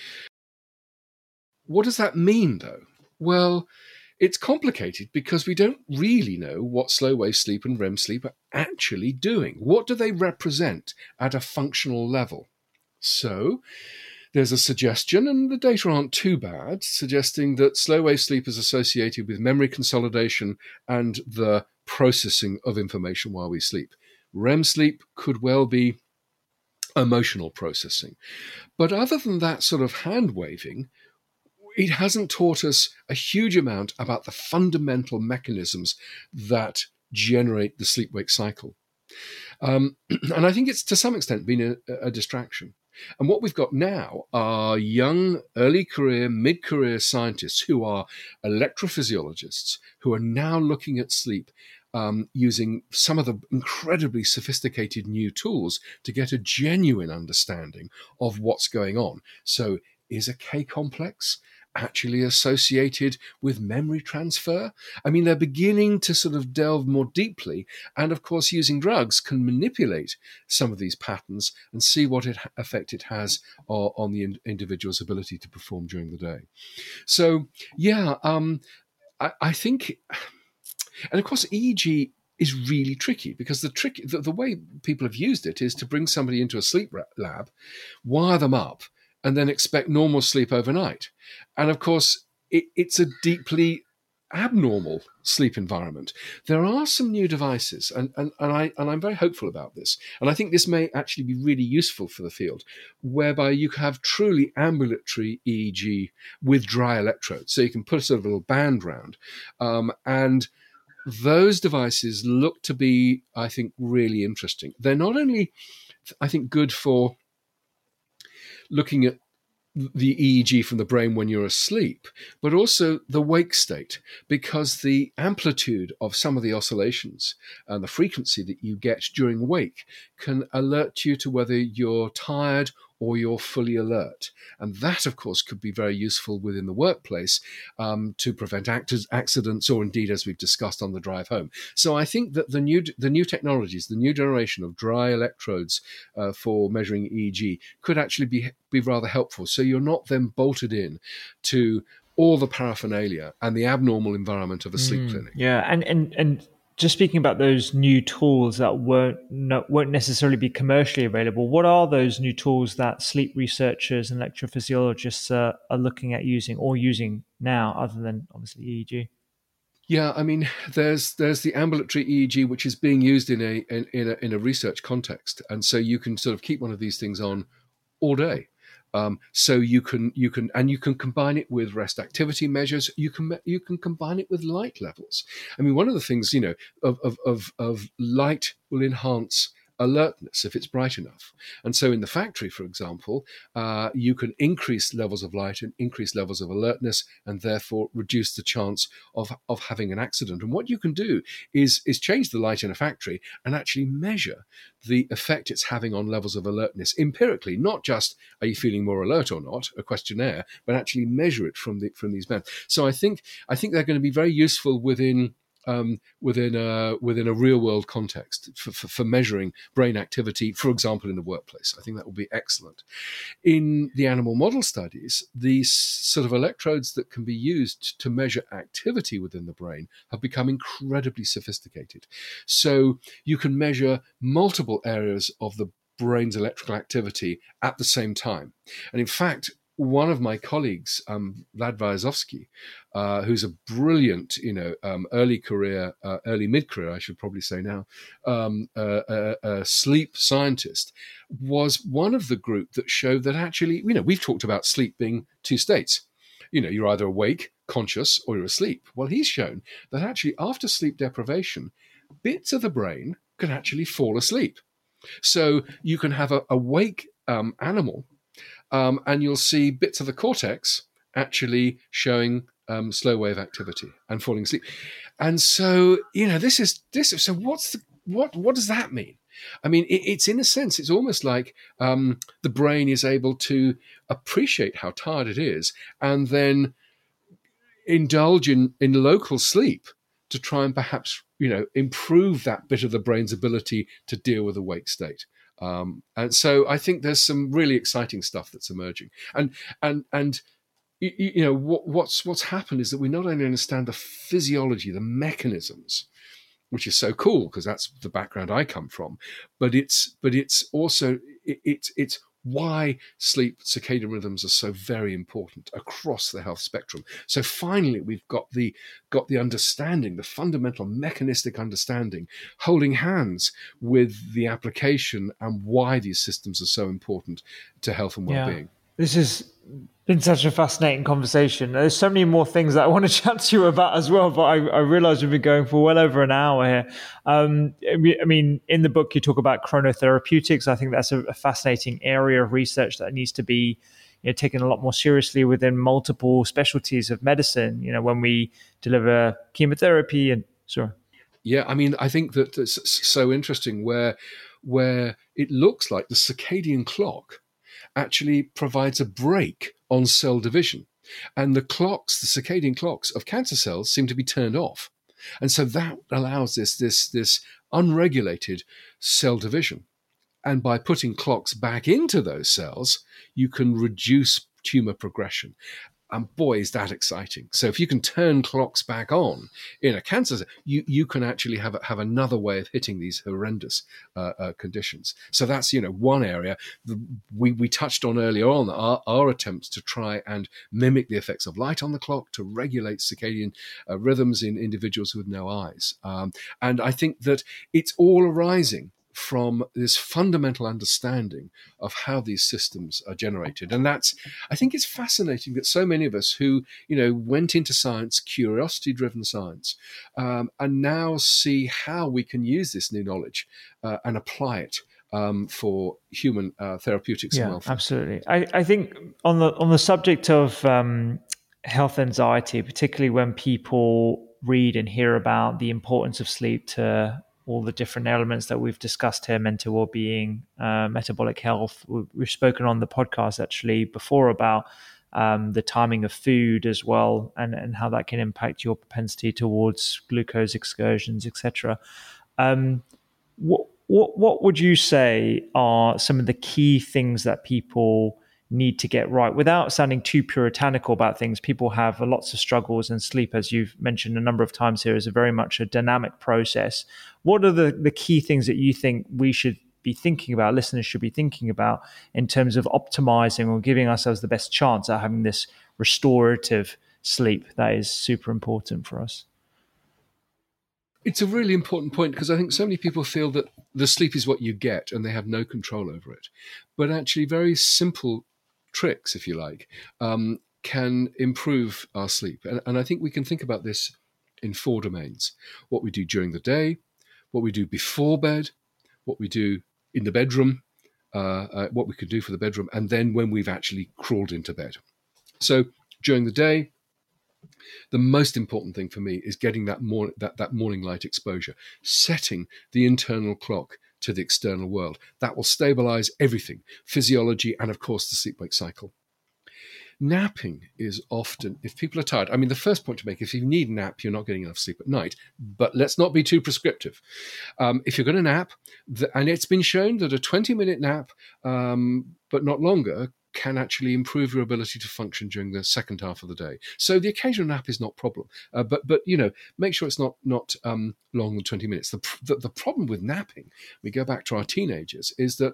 What does that mean, though? Well, it's complicated because we don't really know what slow wave sleep and REM sleep are actually doing. What do they represent at a functional level? So there's a suggestion, and the data aren't too bad, suggesting that slow wave sleep is associated with memory consolidation and the processing of information while we sleep. REM sleep could well be emotional processing. But other than that sort of hand waving, it hasn't taught us a huge amount about the fundamental mechanisms that generate the sleep-wake cycle. And I think it's to some extent been a distraction. And what we've got now are young, early career, mid-career scientists who are electrophysiologists who are now looking at sleep using some of the incredibly sophisticated new tools to get a genuine understanding of what's going on. So is a K complex actually associated with memory transfer? I mean, they're beginning to sort of delve more deeply. And of course, using drugs can manipulate some of these patterns and see what effect it has on the individual's ability to perform during the day. So, yeah, I think, and of course, EEG is really tricky because the way people have used it is to bring somebody into a sleep lab, wire them up, and then expect normal sleep overnight. And of course, it's a deeply abnormal sleep environment. There are some new devices, and I'm very hopeful about this. And I think this may actually be really useful for the field, whereby you can have truly ambulatory EEG with dry electrodes. So you can put a sort of little band round. And those devices look to be, I think, really interesting. They're not only, I think, good for looking at the EEG from the brain when you're asleep, but also the wake state, because the amplitude of some of the oscillations and the frequency that you get during wake can alert you to whether you're tired or you're fully alert. And that, of course, could be very useful within the workplace to prevent accidents or indeed, as we've discussed, on the drive home. So I think that the new technologies, the new generation of dry electrodes for measuring EEG could actually be rather helpful. So you're not then bolted in to all the paraphernalia and the abnormal environment of a sleep clinic. Yeah, and just speaking about those new tools that won't necessarily be commercially available, what are those new tools that sleep researchers and electrophysiologists are looking at using or using now, other than obviously EEG? Yeah, I mean, there's the ambulatory EEG, which is being used in a research context, and so you can sort of keep one of these things on all day. So you can combine it with rest activity measures. You can combine it with light levels. I mean, one of the things, of light will enhance alertness if it's bright enough. And so in the factory, for example, you can increase levels of light and increase levels of alertness, and therefore reduce the chance of having an accident. And what you can do is change the light in a factory and actually measure the effect it's having on levels of alertness empirically, not just are you feeling more alert or not, a questionnaire, but actually measure it from these bands. So I think they're going to be very useful within a real world context for measuring brain activity, for example, in the workplace. I think that will be excellent. In the animal model studies, these sort of electrodes that can be used to measure activity within the brain have become incredibly sophisticated. So you can measure multiple areas of the brain's electrical activity at the same time. And in fact, one of my colleagues, Vlad Vyazovsky, who's a brilliant, early mid-career, I should probably say now, a sleep scientist, was one of the group that showed that actually, we've talked about sleep being two states. You're either awake, conscious, or you're asleep. Well, he's shown that actually after sleep deprivation, bits of the brain can actually fall asleep. So you can have a awake animal, and you'll see bits of the cortex actually showing slow wave activity and falling asleep. And so, this is so what does that mean? I mean, it's in a sense, it's almost like the brain is able to appreciate how tired it is and then indulge in local sleep to try and perhaps, improve that bit of the brain's ability to deal with a wake state. And so I think there's some really exciting stuff that's emerging. And what's happened is that we not only understand the physiology, the mechanisms, which is so cool because that's the background I come from, but it's also it's why sleep circadian rhythms are so very important across the health spectrum. So finally, we've got the understanding, the fundamental mechanistic understanding, holding hands with the application and why these systems are so important to health and well-being. This has been such a fascinating conversation. There's so many more things that I want to chat to you about as well, but I realize we've been going for well over an hour here. I mean, in the book, you talk about chronotherapeutics. I think that's a fascinating area of research that needs to be taken a lot more seriously within multiple specialties of medicine. When we deliver chemotherapy and so. Yeah, I mean, I think that it's so interesting where it looks like the circadian clock actually provides a brake on cell division. And the circadian clocks of cancer cells seem to be turned off. And so that allows this unregulated cell division. And by putting clocks back into those cells, you can reduce tumor progression. And boy, is that exciting. So if you can turn clocks back on in a cancer cell, you can actually have another way of hitting these horrendous conditions. So that's, one area. We touched on earlier on our attempts to try and mimic the effects of light on the clock to regulate circadian rhythms in individuals with no eyes. And I think that it's all arising from this fundamental understanding of how these systems are generated. And I think it's fascinating that so many of us who, went into science, curiosity-driven science, and now see how we can use this new knowledge and apply it for human therapeutics and welfare. Absolutely. I think on the subject of health anxiety, particularly when people read and hear about the importance of sleep to all the different elements that we've discussed here, mental well-being, metabolic health. We've spoken on the podcast actually before about the timing of food as well, and how that can impact your propensity towards glucose excursions, etc. What would you say are some of the key things that people need to get right without sounding too puritanical about things? People have lots of struggles, and sleep, as you've mentioned a number of times here, is very much a dynamic process. What are the key things that you think we should be thinking about, listeners should be thinking about, in terms of optimizing or giving ourselves the best chance at having this restorative sleep that is super important for us? It's a really important point, because I think so many people feel that the sleep is what you get and they have no control over it. But actually, very simple tricks, if you like, can improve our sleep. And I think we can think about this in 4 domains: what we do during the day, what we do before bed, what we do in the bedroom, what we could do for the bedroom, and then when we've actually crawled into bed. So during the day, the most important thing for me is getting that morning light exposure, setting the internal clock to the external world. That will stabilize everything, physiology, and of course the sleep-wake cycle. Napping is often, if people are tired, I mean, the first point to make, if you need a nap, you're not getting enough sleep at night, but let's not be too prescriptive. If you're going to nap, and it's been shown that a 20-minute nap, but not longer, can actually improve your ability to function during the second half of the day. So the occasional nap is not a problem, but make sure it's not longer than 20 minutes. The problem with napping, we go back to our teenagers, is that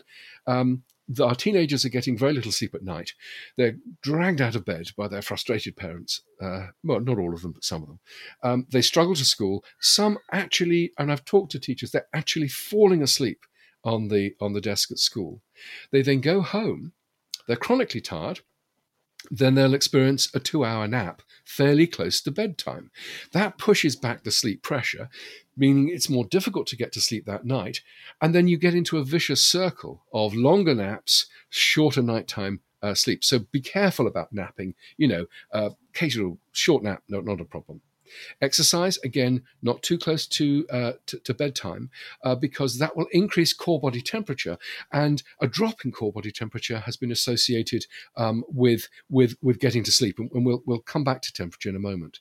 our teenagers are getting very little sleep at night. They're dragged out of bed by their frustrated parents. Well, not all of them, but some of them. They struggle to school. Some actually, and I've talked to teachers, they're actually falling asleep on the desk at school. They then go home. They're chronically tired. Then they'll experience a 2-hour nap fairly close to bedtime. That pushes back the sleep pressure, meaning it's more difficult to get to sleep that night. And then you get into a vicious circle of longer naps, shorter nighttime sleep. So be careful about napping. Occasional short nap, not a problem. Exercise, again, not too close to bedtime, because that will increase core body temperature, and a drop in core body temperature has been associated with getting to sleep, and we'll come back to temperature in a moment.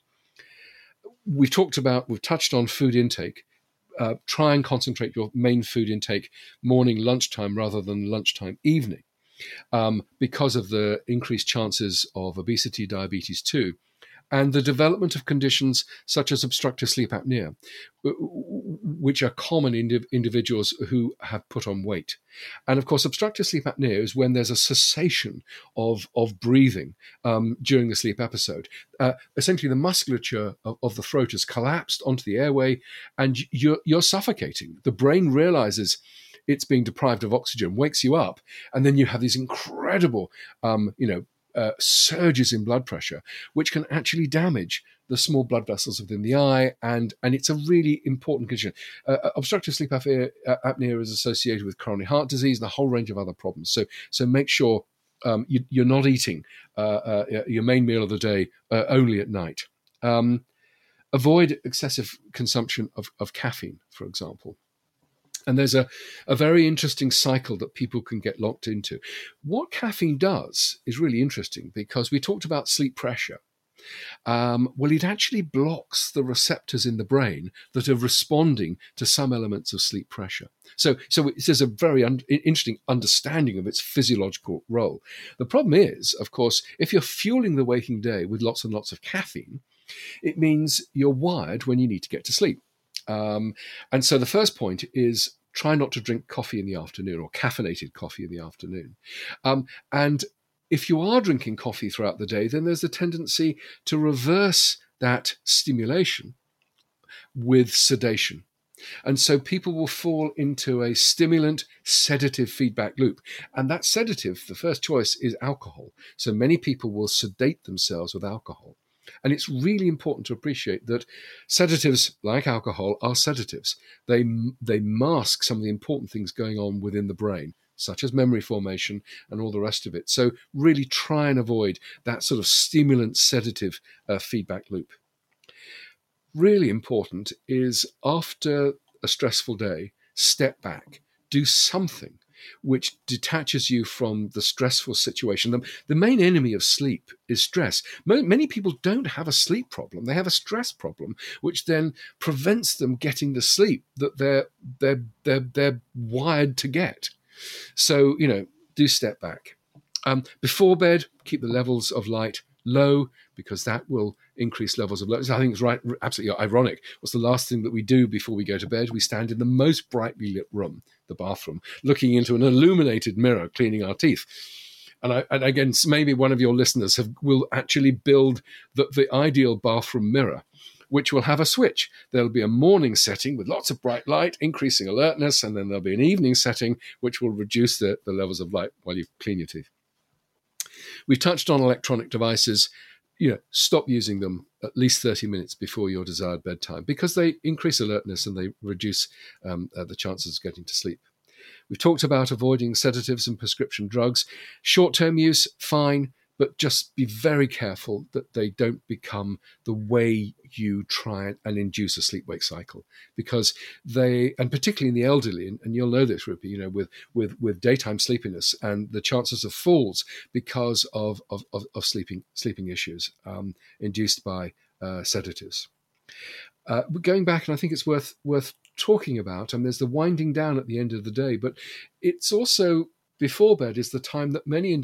We've touched on food intake. Try and concentrate your main food intake morning, lunchtime, rather than lunchtime, evening, because of the increased chances of obesity, diabetes too, and the development of conditions such as obstructive sleep apnea, which are common in individuals who have put on weight. And of course, obstructive sleep apnea is when there's a cessation of breathing during the sleep episode. Essentially, the musculature of the throat has collapsed onto the airway, and you're suffocating. The brain realizes it's being deprived of oxygen, wakes you up, and then you have these incredible, surges in blood pressure, which can actually damage the small blood vessels within the eye, and it's a really important condition. Obstructive sleep apnea is associated with coronary heart disease and a whole range of other problems. So make sure you're not eating your main meal of the day only at night. Avoid excessive consumption of caffeine, for example. And there's a very interesting cycle that people can get locked into. What caffeine does is really interesting, because we talked about sleep pressure. Well, it actually blocks the receptors in the brain that are responding to some elements of sleep pressure. So there's a very interesting understanding of its physiological role. The problem is, of course, if you're fueling the waking day with lots and lots of caffeine, it means you're wired when you need to get to sleep. And so the first point is try not to drink coffee in the afternoon, or caffeinated coffee in the afternoon. And if you are drinking coffee throughout the day, then there's a tendency to reverse that stimulation with sedation. And so people will fall into a stimulant sedative feedback loop. And that sedative, the first choice, is alcohol. So many people will sedate themselves with alcohol. And it's really important to appreciate that sedatives, like alcohol, are sedatives. They mask some of the important things going on within the brain, such as memory formation and all the rest of it. So really try and avoid that sort of stimulant sedative feedback loop. Really important is, after a stressful day, step back, do something which detaches you from the stressful situation. The main enemy of sleep is stress. Many people don't have a sleep problem. They have a stress problem, which then prevents them getting the sleep that they're wired to get. So, do step back. Before bed, keep the levels of light low, because that will increase levels of light. I think it's right, absolutely ironic. What's the last thing that we do before we go to bed? We stand in the most brightly lit room, the bathroom, looking into an illuminated mirror, cleaning our teeth. And again, maybe one of your listeners will actually build the ideal bathroom mirror, which will have a switch. There'll be a morning setting with lots of bright light, increasing alertness, and then there'll be an evening setting, which will reduce the levels of light while you clean your teeth. We've touched on electronic devices. Stop using them at least 30 minutes before your desired bedtime, because they increase alertness and they reduce the chances of getting to sleep. We've talked about avoiding sedatives and prescription drugs. Short-term use, fine, but just be very careful that they don't become the way you try and induce a sleep-wake cycle, because and particularly in the elderly, and you'll know this, Rupi, with daytime sleepiness and the chances of falls because of sleeping issues induced by sedatives. Going back, and I think it's worth talking about, and there's the winding down at the end of the day, but it's also, before bed is the time that many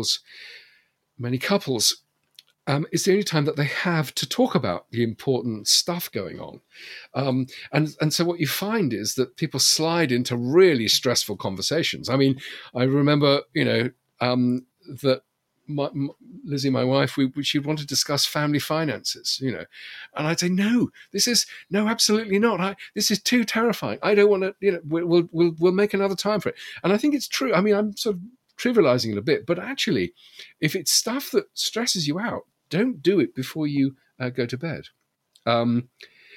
couples, it's the only time that they have to talk about the important stuff going on. And so what you find is that people slide into really stressful conversations. I mean, I remember, that Lizzie, my wife, she'd want to discuss family finances, and I'd say, no, absolutely not. This is too terrifying. I don't want to, we'll make another time for it. And I think it's true. I mean, I'm sort of trivializing it a bit, but actually, if it's stuff that stresses you out, don't do it before you go to bed. And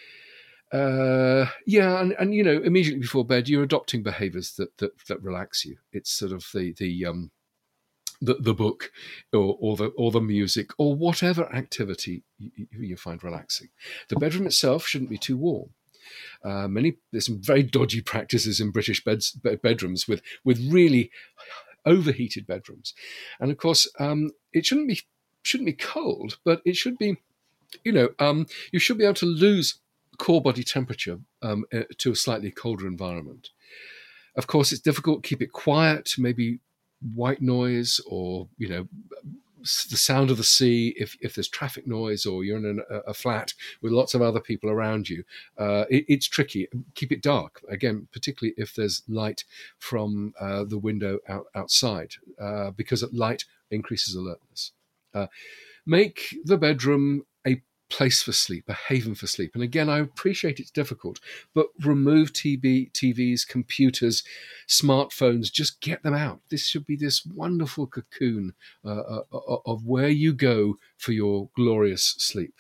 immediately before bed, you're adopting behaviors that relax you. It's sort of the book or the music or whatever activity you find relaxing. The bedroom itself shouldn't be too warm. There's some very dodgy practices in British bedrooms with really overheated bedrooms, and of course it shouldn't be cold, but it should be, you should be able to lose core body temperature to a slightly colder environment. Of course, it's difficult. Keep it quiet, maybe white noise or the sound of the sea if there's traffic noise, or you're in a flat with lots of other people around you. It's tricky. Keep it dark, again, particularly if there's light from the window outside, because light increases alertness. Make the bedroom a place for sleep, a haven for sleep. And again, I appreciate it's difficult, but remove TVs, computers, smartphones, just get them out. This should be this wonderful cocoon of where you go for your glorious sleep.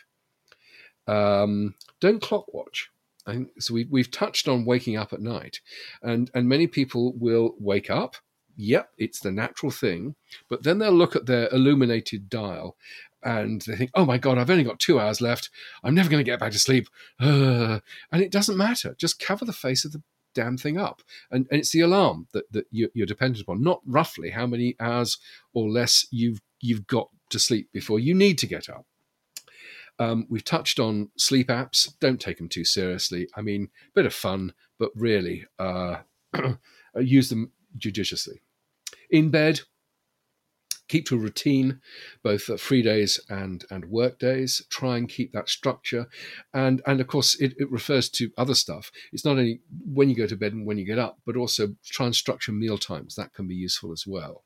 Don't clock watch. So we've touched on waking up at night, and many people will wake up. Yep, it's the natural thing. But then they'll look at their illuminated dial and they think, oh my God, I've only got 2 hours left. I'm never going to get back to sleep. And it doesn't matter. Just cover the face of the damn thing up. And it's the alarm that you're dependent upon, not roughly how many hours or less you've got to sleep before you need to get up. We've touched on sleep apps. Don't take them too seriously. I mean, bit of fun, but really use them judiciously. In bed, keep to a routine, both free days and work days. Try and keep that structure. And of course, it refers to other stuff. It's not only when you go to bed and when you get up, but also try and structure meal times. That can be useful as well.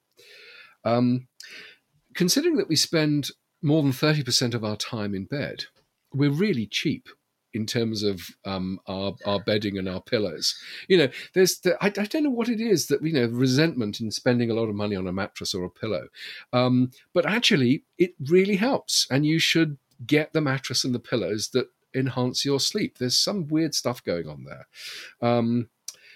Considering that we spend more than 30% of our time in bed, we're really cheap in terms of our bedding and our pillows. I don't know what it is that, resentment in spending a lot of money on a mattress or a pillow. But actually, it really helps. And you should get the mattress and the pillows that enhance your sleep. There's some weird stuff going on there.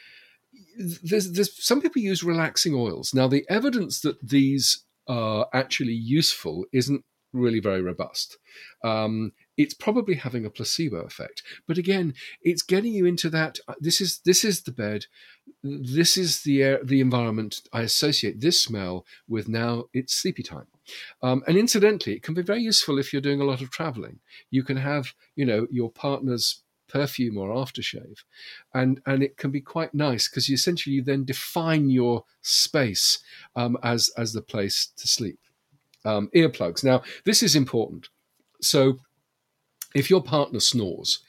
There's some people use relaxing oils. Now, the evidence that these are actually useful isn't really very robust. It's probably having a placebo effect. But again, it's getting you into that. This is the bed. This is the environment. I associate this smell with now it's sleepy time. And incidentally, it can be very useful if you're doing a lot of traveling. You can have, your partner's perfume or aftershave. And it can be quite nice because you then define your space as the place to sleep. Earplugs. Now, this is important. So if your partner snores,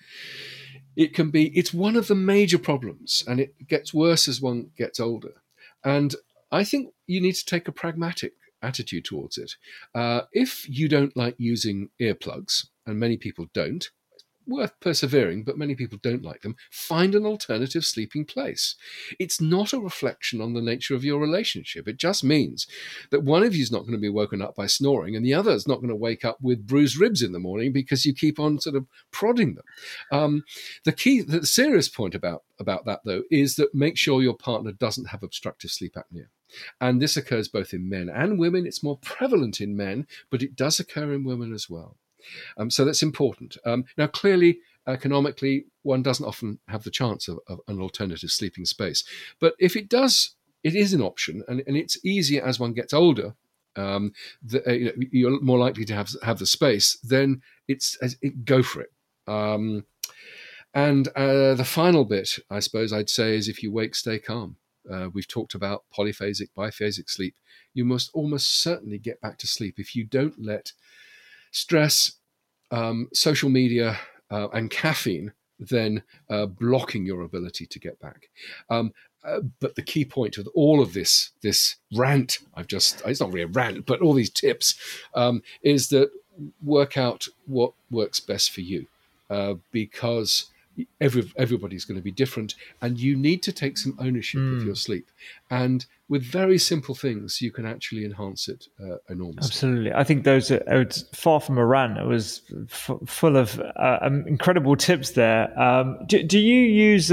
it's one of the major problems, and it gets worse as one gets older. And I think you need to take a pragmatic attitude towards it. If you don't like using earplugs, and many people don't, worth persevering, but many people don't like them, find an alternative sleeping place. It's not a reflection on the nature of your relationship. It just means that one of you is not going to be woken up by snoring and the other is not going to wake up with bruised ribs in the morning because you keep on sort of prodding them. The serious point about that, though, is that make sure your partner doesn't have obstructive sleep apnea. And this occurs both in men and women. It's more prevalent in men, but it does occur in women as well. So that's important. Now, clearly, economically, one doesn't often have the chance of an alternative sleeping space. But if it does, it is an option, and it's easier as one gets older. You're more likely to have the space. Then go for it. And the final bit, I suppose I'd say, is if you wake, stay calm. We've talked about polyphasic, biphasic sleep. You must almost certainly get back to sleep if you don't let stress, social media, and caffeine then blocking your ability to get back. But the key point of all of this rant, it's not really a rant, but all these tips, is that work out what works best for you, because everybody's going to be different, and you need to take some ownership of your sleep. And with very simple things, you can actually enhance it enormously. Absolutely. I think those are far from a rant. It was full of incredible tips there. Do you use,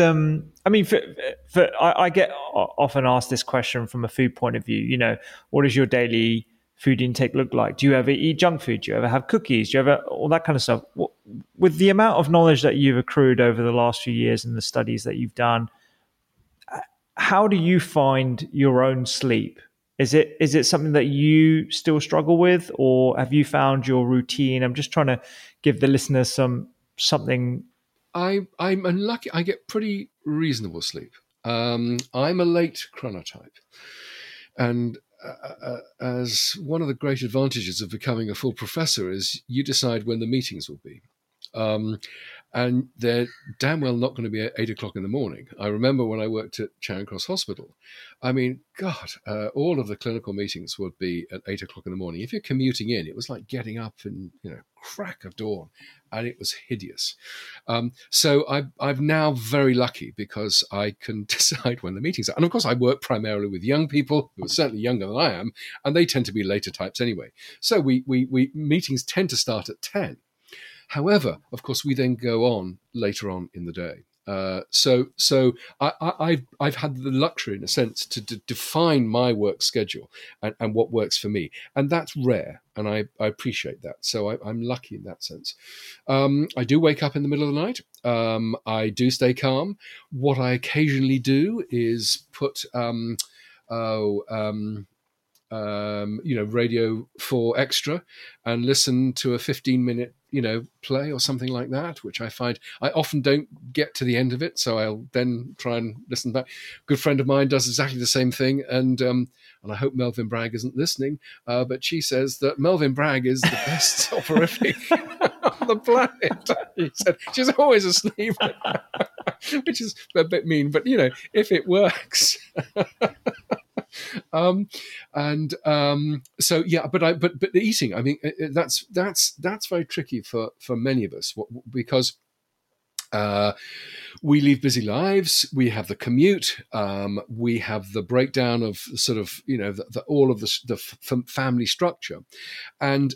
I get often asked this question from a food point of view, what does your daily food intake look like? Do you ever eat junk food? Do you ever have cookies? Do you ever, all that kind of stuff? With the amount of knowledge that you've accrued over the last few years and the studies that you've done, how do you find your own sleep? Is it something that you still struggle with, or have you found your routine? I'm just trying to give the listeners something. I'm unlucky. I get pretty reasonable sleep. I'm a late chronotype, and as one of the great advantages of becoming a full professor is you decide when the meetings will be. and they're damn well not going to be at 8 o'clock in the morning. I remember when I worked at Charing Cross Hospital, I mean, God, all of the clinical meetings would be at 8 o'clock in the morning. If you're commuting in, it was like getting up in, crack of dawn, and it was hideous. So I'm now very lucky because I can decide when the meetings are. And of course, I work primarily with young people who are certainly younger than I am, and they tend to be later types anyway. So we meetings tend to start at 10. However, of course, we then go on later on in the day. So I've had the luxury, in a sense, to define my work schedule and what works for me, and that's rare, and I appreciate that. So I'm lucky in that sense. I do wake up in the middle of the night. I do stay calm. What I occasionally do is put Radio 4 Extra and listen to a 15-minute, play or something like that, which I find I often don't get to the end of it, so I'll then try and listen back. A good friend of mine does exactly the same thing, and I hope Melvyn Bragg isn't listening, but she says that Melvyn Bragg is the best soporific on the planet. He said she's always asleep, which is a bit mean, but if it works. So yeah, but the eating, I mean, that's very tricky for many of us, because we lead busy lives. We have the commute. We have the breakdown of sort of all of the family structure, and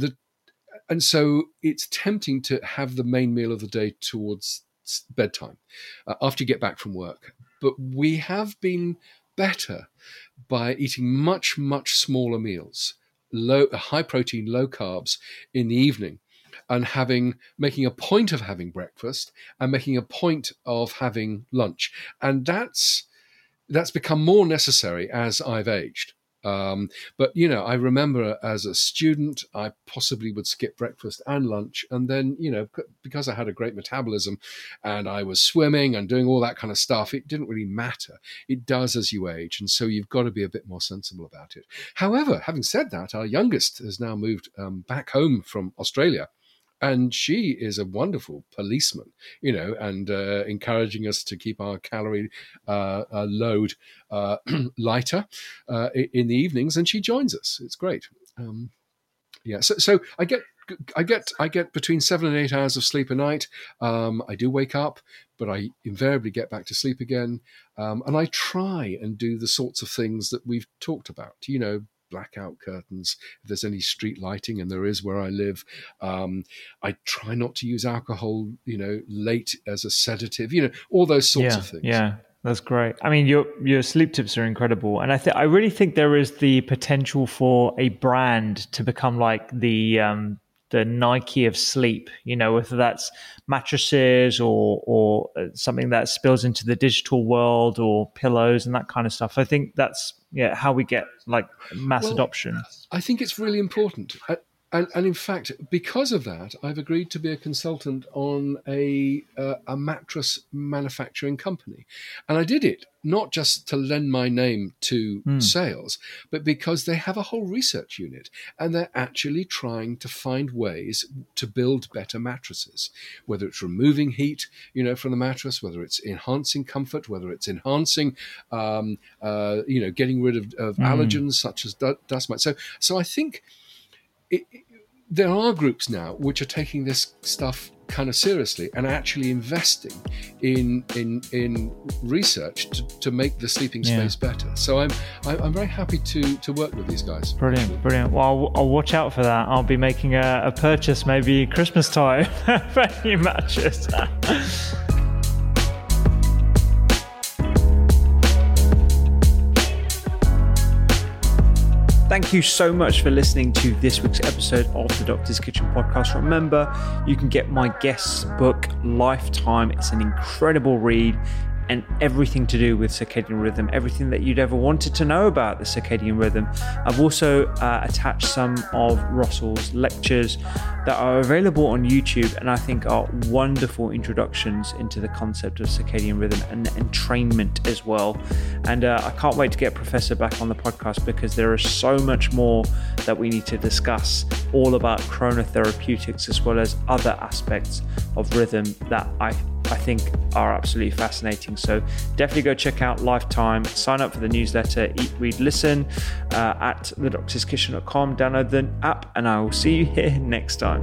so it's tempting to have the main meal of the day towards bedtime after you get back from work. But we have been better by eating much, much smaller meals, high protein, low carbs in the evening, and making a point of having breakfast and making a point of having lunch. And that's become more necessary as I've aged. But I remember as a student, I possibly would skip breakfast and lunch. And then, because I had a great metabolism and I was swimming and doing all that kind of stuff, it didn't really matter. It does as you age. And so you've got to be a bit more sensible about it. However, having said that, our youngest has now moved back home from Australia. And she is a wonderful policeman, and encouraging us to keep our calorie load lighter in the evenings. And she joins us. It's great. So I get between 7 and 8 hours of sleep a night. I do wake up, but I invariably get back to sleep again. And I try and do the sorts of things that we've talked about, blackout curtains, if there's any street lighting, and there is where I live. I try not to use alcohol, late as a sedative, all those sorts of things. Yeah, that's great. I mean, your sleep tips are incredible. And I really think there is the potential for a brand to become like the Nike of sleep, whether that's mattresses or something that spills into the digital world, or pillows and that kind of stuff. I think that's how we get like mass adoption. I think it's really important. And in fact, because of that, I've agreed to be a consultant on a mattress manufacturing company. And I did it not just to lend my name to sales, but because they have a whole research unit, and they're actually trying to find ways to build better mattresses, whether it's removing heat, from the mattress, whether it's enhancing comfort, whether it's enhancing, getting rid of allergens such as dust mites. So I think there are groups now which are taking this stuff kind of seriously and actually investing in research to make the sleeping space better. So I'm very happy to work with these guys. Brilliant. Well, I'll watch out for that. I'll be making a purchase maybe Christmas time for a new mattress. Thank you so much for listening to this week's episode of the Doctor's Kitchen podcast. Remember, you can get my guest's book, Lifetime. It's an incredible read. and everything to do with circadian rhythm, everything that you'd ever wanted to know about the circadian rhythm. I've also attached some of Russell's lectures that are available on YouTube, and I think are wonderful introductions into the concept of circadian rhythm and entrainment as well. And I can't wait to get Professor back on the podcast, because there is so much more that we need to discuss, all about chronotherapeutics as well as other aspects of rhythm that I think are absolutely fascinating. So definitely go check out Lifetime, sign up for the newsletter, Eat, Read, Listen at thedoctorskitchen.com, download the app, and I will see you here next time.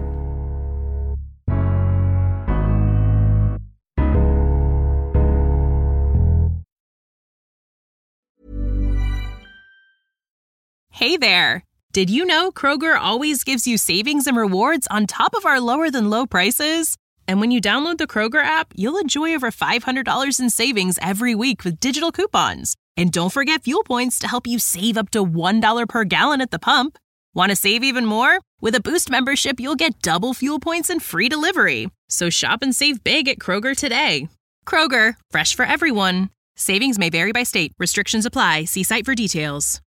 Hey there! Did you know Kroger always gives you savings and rewards on top of our lower than low prices? And when you download the Kroger app, you'll enjoy over $500 in savings every week with digital coupons. And don't forget fuel points to help you save up to $1 per gallon at the pump. Want to save even more? With a Boost membership, you'll get double fuel points and free delivery. So shop and save big at Kroger today. Kroger, fresh for everyone. Savings may vary by state. Restrictions apply. See site for details.